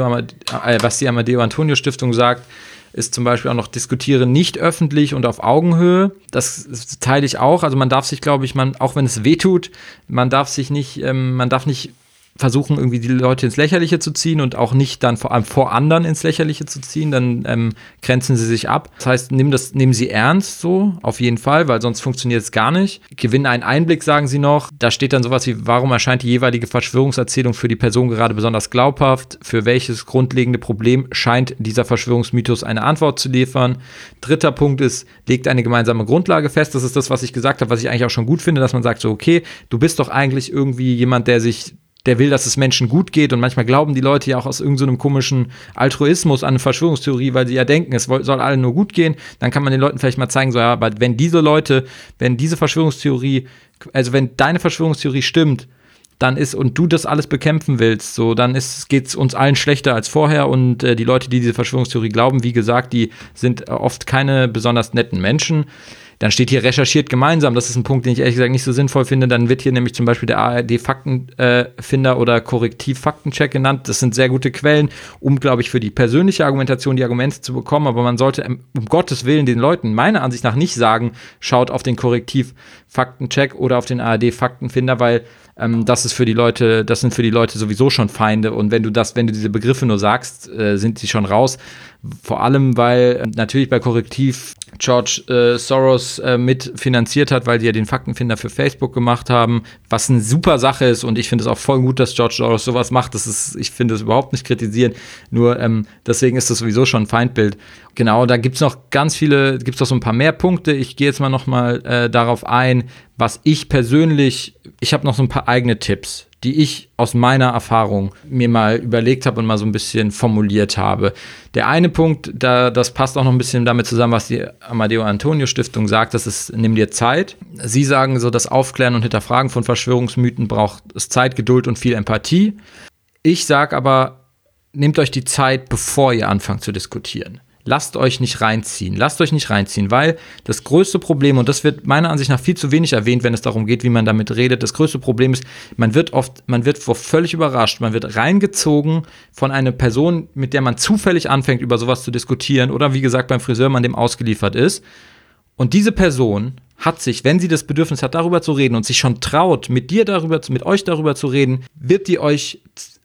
S3: Amadeo Antonio Stiftung sagt, ist zum Beispiel auch noch diskutieren nicht öffentlich und auf Augenhöhe. Das teile ich auch. Also man darf sich, glaube ich, auch wenn es wehtut, man darf nicht versuchen irgendwie die Leute ins Lächerliche zu ziehen und auch nicht dann vor allem vor anderen ins Lächerliche zu ziehen, dann grenzen sie sich ab. Das heißt, nehmen sie ernst so, auf jeden Fall, weil sonst funktioniert es gar nicht. Gewinnen einen Einblick, sagen sie noch. Da steht dann sowas wie, warum erscheint die jeweilige Verschwörungserzählung für die Person gerade besonders glaubhaft? Für welches grundlegende Problem scheint dieser Verschwörungsmythos eine Antwort zu liefern? 3. Punkt ist, legt eine gemeinsame Grundlage fest. Das ist das, was ich gesagt habe, was ich eigentlich auch schon gut finde, dass man sagt so, okay, du bist doch eigentlich irgendwie jemand, der will, dass es Menschen gut geht, und manchmal glauben die Leute ja auch aus irgendeinem komischen Altruismus an eine Verschwörungstheorie, weil sie ja denken, es soll allen nur gut gehen. Dann kann man den Leuten vielleicht mal zeigen, so, ja, aber wenn diese Verschwörungstheorie, also wenn deine Verschwörungstheorie stimmt, dann und du das alles bekämpfen willst, so, dann geht's uns allen schlechter als vorher, und die Leute, die diese Verschwörungstheorie glauben, wie gesagt, die sind oft keine besonders netten Menschen. Dann steht hier recherchiert gemeinsam. Das ist ein Punkt, den ich ehrlich gesagt nicht so sinnvoll finde. Dann wird hier nämlich zum Beispiel der ARD-Faktenfinder oder Korrektiv-Faktencheck genannt. Das sind sehr gute Quellen, um, glaube ich, für die persönliche Argumentation die Argumente zu bekommen. Aber man sollte um Gottes Willen den Leuten meiner Ansicht nach nicht sagen, schaut auf den Korrektiv-Faktencheck oder auf den ARD-Faktenfinder, weil das sind für die Leute sowieso schon Feinde. Und wenn du diese Begriffe nur sagst, sind sie schon raus. Vor allem, weil natürlich bei Korrektiv George Soros mitfinanziert hat, weil die ja den Faktenfinder für Facebook gemacht haben, was eine super Sache ist, und ich finde es auch voll gut, dass George Soros sowas macht. Ich finde es überhaupt nicht kritisieren, nur deswegen ist das sowieso schon ein Feindbild. Genau, da gibt's noch so ein paar mehr Punkte. Ich gehe jetzt mal darauf ein, was ich habe noch so ein paar eigene Tipps, die ich aus meiner Erfahrung mir mal überlegt habe und mal so ein bisschen formuliert habe. Der eine Punkt, das passt auch noch ein bisschen damit zusammen, was die Amadeo Antonio Stiftung sagt, das ist, nimm dir Zeit. Sie sagen so, das Aufklären und Hinterfragen von Verschwörungsmythen braucht es Zeit, Geduld und viel Empathie. Ich sage aber, nehmt euch die Zeit, bevor ihr anfangt zu diskutieren. Lasst euch nicht reinziehen, weil das größte Problem, und das wird meiner Ansicht nach viel zu wenig erwähnt, wenn es darum geht, wie man damit redet, das größte Problem ist, man wird völlig überrascht, man wird reingezogen von einer Person, mit der man zufällig anfängt, über sowas zu diskutieren, oder wie gesagt beim Friseur, man dem ausgeliefert ist. Und diese Person hat sich, wenn sie das Bedürfnis hat, darüber zu reden und sich schon traut, mit euch darüber zu reden, wird die euch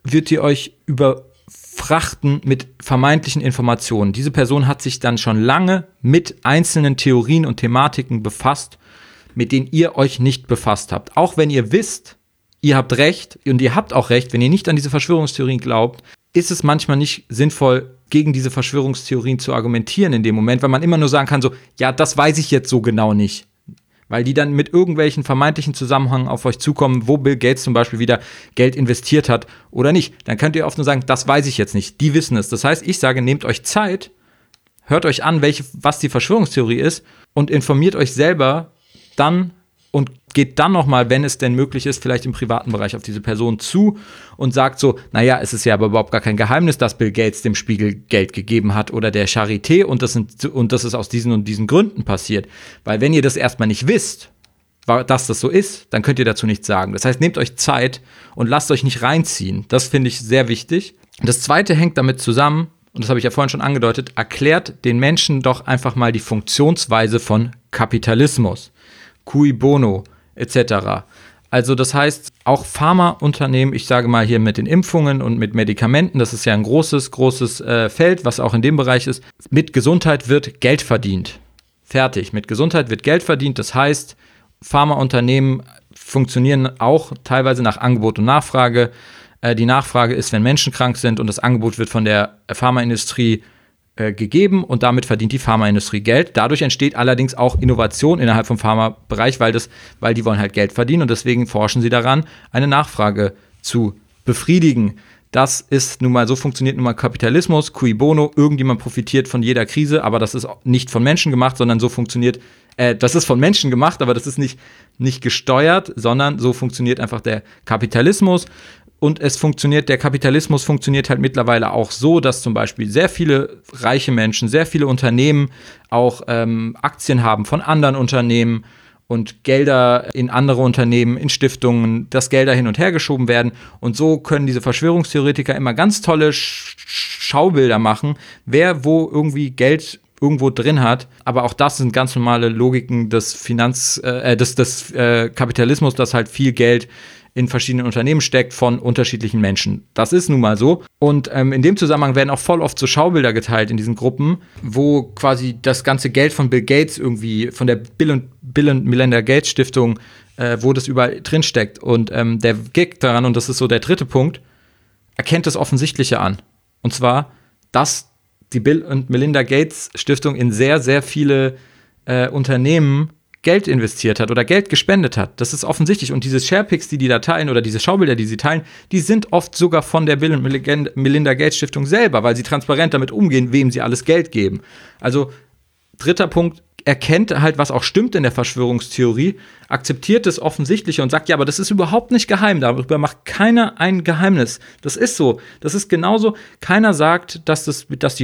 S3: überfrachten mit vermeintlichen Informationen. Diese Person hat sich dann schon lange mit einzelnen Theorien und Thematiken befasst, mit denen ihr euch nicht befasst habt. Auch wenn ihr wisst, ihr habt recht, und ihr habt auch recht, wenn ihr nicht an diese Verschwörungstheorien glaubt, ist es manchmal nicht sinnvoll, gegen diese Verschwörungstheorien zu argumentieren in dem Moment, weil man immer nur sagen kann, so, ja, das weiß ich jetzt so genau nicht. Weil die dann mit irgendwelchen vermeintlichen Zusammenhängen auf euch zukommen, wo Bill Gates zum Beispiel wieder Geld investiert hat oder nicht. Dann könnt ihr oft nur sagen, das weiß ich jetzt nicht. Die wissen es. Das heißt, ich sage, nehmt euch Zeit, hört euch an, was die Verschwörungstheorie ist, und informiert euch selber dann und geht dann nochmal, wenn es denn möglich ist, vielleicht im privaten Bereich auf diese Person zu und sagt so, naja, es ist ja aber überhaupt gar kein Geheimnis, dass Bill Gates dem Spiegel Geld gegeben hat oder der Charité, und das ist aus diesen und diesen Gründen passiert. Weil wenn ihr das erstmal nicht wisst, dass das so ist, dann könnt ihr dazu nichts sagen. Das heißt, nehmt euch Zeit und lasst euch nicht reinziehen. Das finde ich sehr wichtig. Das Zweite hängt damit zusammen, und das habe ich ja vorhin schon angedeutet, erklärt den Menschen doch einfach mal die Funktionsweise von Kapitalismus. Cui bono, etc. Also das heißt, auch Pharmaunternehmen, ich sage mal hier mit den Impfungen und mit Medikamenten, das ist ja ein großes Feld, was auch in dem Bereich ist, mit Gesundheit wird Geld verdient. Fertig, mit Gesundheit wird Geld verdient, das heißt, Pharmaunternehmen funktionieren auch teilweise nach Angebot und Nachfrage. Die Nachfrage ist, wenn Menschen krank sind, und das Angebot wird von der Pharmaindustrie gegeben, und damit verdient die Pharmaindustrie Geld. Dadurch entsteht allerdings auch Innovation innerhalb vom Pharmabereich, weil die wollen halt Geld verdienen, und deswegen forschen sie daran, eine Nachfrage zu befriedigen. Das ist nun mal, so funktioniert nun mal Kapitalismus, cui bono, irgendjemand profitiert von jeder Krise, aber das ist nicht von Menschen gemacht, sondern so funktioniert, das ist von Menschen gemacht, aber das ist nicht gesteuert, sondern so funktioniert einfach der Kapitalismus. Und der Kapitalismus funktioniert halt mittlerweile auch so, dass zum Beispiel sehr viele reiche Menschen, sehr viele Unternehmen auch Aktien haben von anderen Unternehmen und Gelder in andere Unternehmen, in Stiftungen, dass Gelder hin und her geschoben werden. Und so können diese Verschwörungstheoretiker immer ganz tolle Schaubilder machen, wer wo irgendwie Geld irgendwo drin hat. Aber auch das sind ganz normale Logiken des Kapitalismus, dass halt viel Geld in verschiedenen Unternehmen steckt von unterschiedlichen Menschen. Das ist nun mal so. Und in dem Zusammenhang werden auch voll oft so Schaubilder geteilt in diesen Gruppen, wo quasi das ganze Geld von Bill Gates irgendwie, von der Bill und Melinda Gates Stiftung, wo das überall drin steckt. Und der Gag daran, und das ist so der dritte Punkt, erkennt das Offensichtliche an. Und zwar, dass die Bill und Melinda Gates Stiftung in sehr, sehr viele Unternehmen Geld investiert hat oder Geld gespendet hat. Das ist offensichtlich. Und diese Sharepics, die da teilen, oder diese Schaubilder, die sie teilen, die sind oft sogar von der Bill und Melinda Gates Stiftung selber, weil sie transparent damit umgehen, wem sie alles Geld geben. Also, dritter Punkt, erkennt halt, was auch stimmt in der Verschwörungstheorie, akzeptiert es Offensichtliche und sagt, ja, aber das ist überhaupt nicht geheim, darüber macht keiner ein Geheimnis. Das ist so. Das ist genauso. Keiner sagt, dass der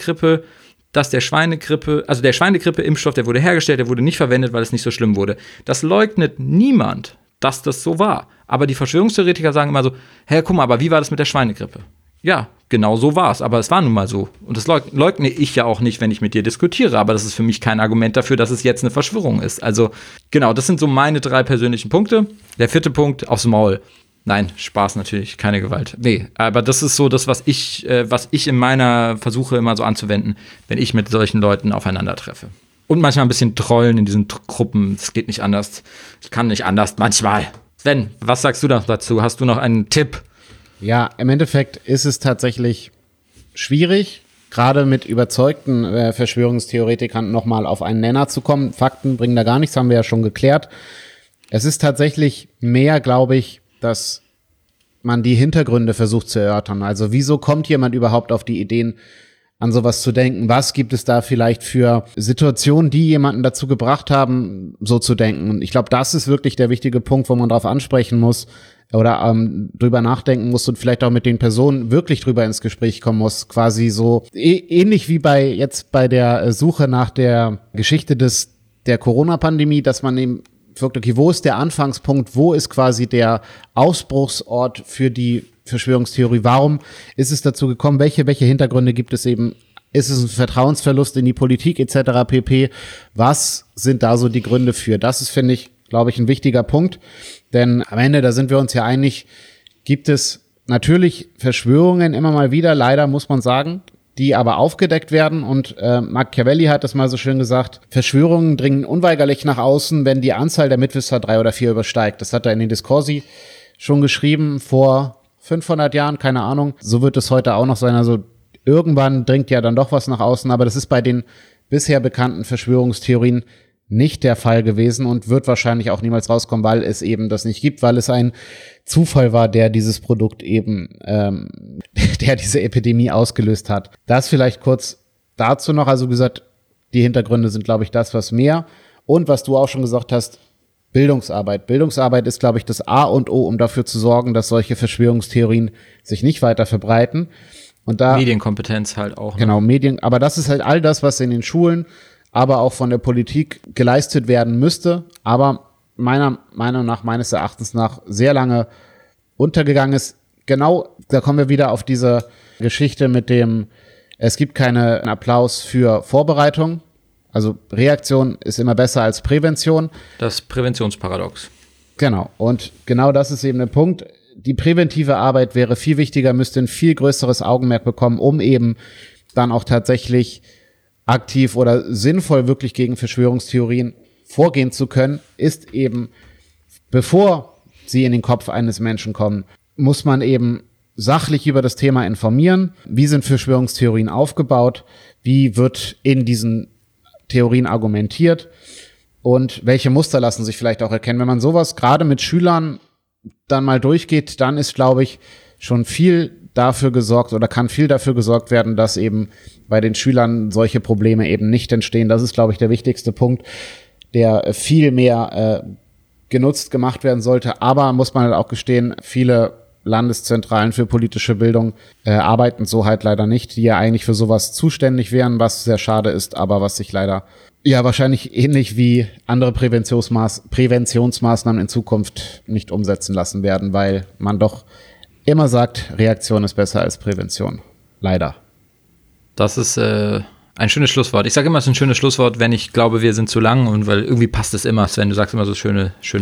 S3: Schweinegrippe-Impfstoff, der wurde hergestellt, der wurde nicht verwendet, weil es nicht so schlimm wurde. Das leugnet niemand, dass das so war. Aber die Verschwörungstheoretiker sagen immer so, hey, guck mal, aber wie war das mit der Schweinegrippe? Ja, genau so war es, aber es war nun mal so. Und das leugne ich ja auch nicht, wenn ich mit dir diskutiere, aber das ist für mich kein Argument dafür, dass es jetzt eine Verschwörung ist. Also, genau, das sind so meine 3 persönlichen Punkte. Der 4. Punkt, aufs Maul. Nein, Spaß natürlich, keine Gewalt. Nee, aber das ist so das, was ich in meiner versuche immer so anzuwenden, wenn ich mit solchen Leuten aufeinandertreffe. Und manchmal ein bisschen trollen in diesen Gruppen. Es geht nicht anders. Ich kann nicht anders, manchmal. Sven, was sagst du noch dazu? Hast du noch einen Tipp?
S2: Ja, im Endeffekt ist es tatsächlich schwierig, gerade mit überzeugten Verschwörungstheoretikern nochmal auf einen Nenner zu kommen. Fakten bringen da gar nichts, haben wir ja schon geklärt. Es ist tatsächlich mehr, glaube ich, dass man die Hintergründe versucht zu erörtern. Also wieso kommt jemand überhaupt auf die Ideen, an sowas zu denken? Was gibt es da vielleicht für Situationen, die jemanden dazu gebracht haben, so zu denken? Und ich glaube, das ist wirklich der wichtige Punkt, wo man drauf ansprechen muss oder drüber nachdenken muss und vielleicht auch mit den Personen wirklich drüber ins Gespräch kommen muss. Quasi so ähnlich wie bei der Suche nach der Geschichte der Corona-Pandemie, dass man eben fragt, okay, wo ist der Anfangspunkt, wo ist quasi der Ausbruchsort für die Verschwörungstheorie? Warum ist es dazu gekommen? Welche Hintergründe gibt es eben? Ist es ein Vertrauensverlust in die Politik etc. pp? Was sind da so die Gründe für? Das ist, finde ich, glaube ich, ein wichtiger Punkt. Denn am Ende, da sind wir uns ja einig, gibt es natürlich Verschwörungen immer mal wieder, leider muss man sagen, die aber aufgedeckt werden. Und Machiavelli hat das mal so schön gesagt, Verschwörungen dringen unweigerlich nach außen, wenn die Anzahl der Mitwisser 3 oder 4 übersteigt. Das hat er in den Discorsi schon geschrieben vor 500 Jahren, keine Ahnung. So wird es heute auch noch sein. Also irgendwann dringt ja dann doch was nach außen, aber das ist bei den bisher bekannten Verschwörungstheorien nicht der Fall gewesen und wird wahrscheinlich auch niemals rauskommen, weil es eben das nicht gibt, weil es ein Zufall war, der dieses Produkt eben, der diese Epidemie ausgelöst hat. Das vielleicht kurz dazu noch, also wie gesagt, die Hintergründe sind, glaube ich, das, was mehr. Und was du auch schon gesagt hast, Bildungsarbeit. Bildungsarbeit ist, glaube ich, das A und O, um dafür zu sorgen, dass solche Verschwörungstheorien sich nicht weiter verbreiten. Und da
S3: Medienkompetenz halt auch.
S2: Genau, Medien, aber das ist halt all das, was in den Schulen, aber auch von der Politik geleistet werden müsste, aber meiner Meinung nach, meines Erachtens nach, sehr lange untergegangen ist. Genau, da kommen wir wieder auf diese Geschichte mit dem, es gibt keinen Applaus für Vorbereitung. Also Reaktion ist immer besser als Prävention.
S3: Das Präventionsparadox.
S2: Genau, und genau das ist eben der Punkt. Die präventive Arbeit wäre viel wichtiger, müsste ein viel größeres Augenmerk bekommen, um eben dann auch tatsächlich aktiv oder sinnvoll wirklich gegen Verschwörungstheorien vorgehen zu können, ist eben, bevor sie in den Kopf eines Menschen kommen, muss man eben sachlich über das Thema informieren. Wie sind Verschwörungstheorien aufgebaut? Wie wird in diesen Theorien argumentiert? Und welche Muster lassen sich vielleicht auch erkennen? Wenn man sowas gerade mit Schülern dann mal durchgeht, dann ist, glaube ich, schon viel dafür gesorgt oder kann viel dafür gesorgt werden, dass eben bei den Schülern solche Probleme eben nicht entstehen. Das ist, glaube ich, der wichtigste Punkt, der viel mehr genutzt gemacht werden sollte. Aber muss man halt auch gestehen, viele Landeszentralen für politische Bildung arbeiten so halt leider nicht, die ja eigentlich für sowas zuständig wären, was sehr schade ist, aber was sich leider ja wahrscheinlich ähnlich wie andere Präventionsmaßnahmen in Zukunft nicht umsetzen lassen werden, weil man doch immer sagt, Reaktion ist besser als Prävention. Leider.
S3: Das ist ein schönes Schlusswort. Ich sage immer, es ist ein schönes Schlusswort, wenn ich glaube, wir sind zu lang und weil irgendwie passt es immer. Sven, du sagst immer so schöne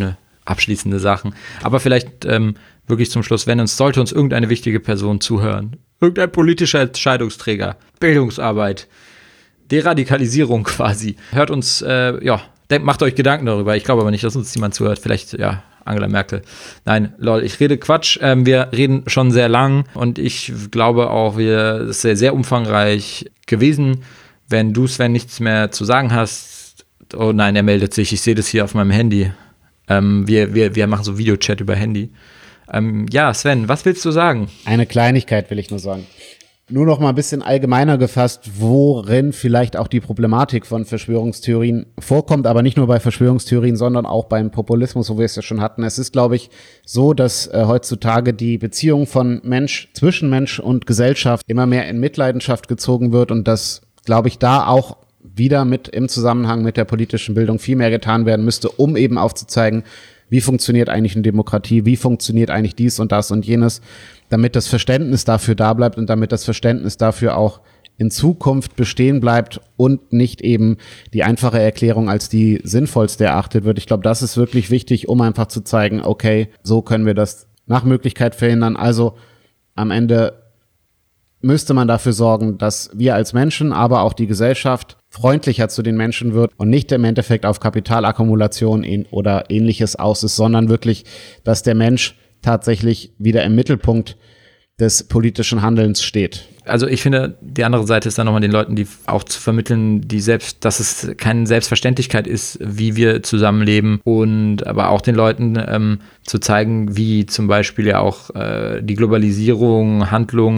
S3: abschließende Sachen. Aber vielleicht wirklich zum Schluss, sollte uns irgendeine wichtige Person zuhören, irgendein politischer Entscheidungsträger, Bildungsarbeit, Deradikalisierung quasi, hört uns, macht euch Gedanken darüber. Ich glaube aber nicht, dass uns jemand zuhört. Vielleicht, Angela Merkel. Nein, lol, ich rede Quatsch. Wir reden schon sehr lang und ich glaube auch, es ist sehr, sehr umfangreich gewesen. Wenn du, Sven, nichts mehr zu sagen hast, oh nein, er meldet sich. Ich sehe das hier auf meinem Handy. Wir machen so Videochat über Handy. Sven, was willst du sagen?
S2: Eine Kleinigkeit will ich nur sagen. Nur noch mal ein bisschen allgemeiner gefasst, worin vielleicht auch die Problematik von Verschwörungstheorien vorkommt, aber nicht nur bei Verschwörungstheorien, sondern auch beim Populismus, wo wir es ja schon hatten. Es ist, glaube ich, so, dass heutzutage die Beziehung von zwischen Mensch und Gesellschaft immer mehr in Mitleidenschaft gezogen wird und dass, glaube ich, da auch wieder im Zusammenhang mit der politischen Bildung viel mehr getan werden müsste, um eben aufzuzeigen, wie funktioniert eigentlich eine Demokratie, wie funktioniert eigentlich dies und das und jenes, damit das Verständnis dafür da bleibt und damit das Verständnis dafür auch in Zukunft bestehen bleibt und nicht eben die einfache Erklärung als die sinnvollste erachtet wird. Ich glaube, das ist wirklich wichtig, um einfach zu zeigen, okay, so können wir das nach Möglichkeit verhindern. Also am Ende müsste man dafür sorgen, dass wir als Menschen, aber auch die Gesellschaft freundlicher zu den Menschen wird und nicht im Endeffekt auf Kapitalakkumulation oder Ähnliches aus ist, sondern wirklich, dass der Mensch tatsächlich wieder im Mittelpunkt des politischen Handelns steht.
S3: Also ich finde, die andere Seite ist dann nochmal den Leuten, die auch zu vermitteln, dass es keine Selbstverständlichkeit ist, wie wir zusammenleben und aber auch den Leuten zu zeigen, wie zum Beispiel ja auch die Globalisierung,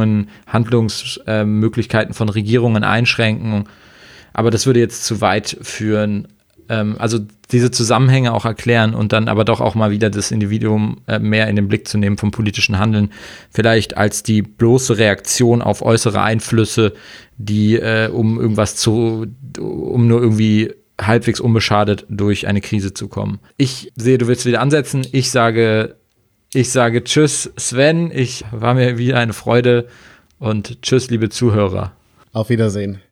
S3: Handlungsmöglichkeiten von Regierungen einschränken. Aber das würde jetzt zu weit führen. Also diese Zusammenhänge auch erklären und dann aber doch auch mal wieder das Individuum mehr in den Blick zu nehmen vom politischen Handeln, vielleicht als die bloße Reaktion auf äußere Einflüsse, die um nur irgendwie halbwegs unbeschadet durch eine Krise zu kommen. Ich sehe, du willst wieder ansetzen. Ich sage tschüss, Sven. War mir wieder eine Freude und tschüss, liebe Zuhörer.
S2: Auf Wiedersehen.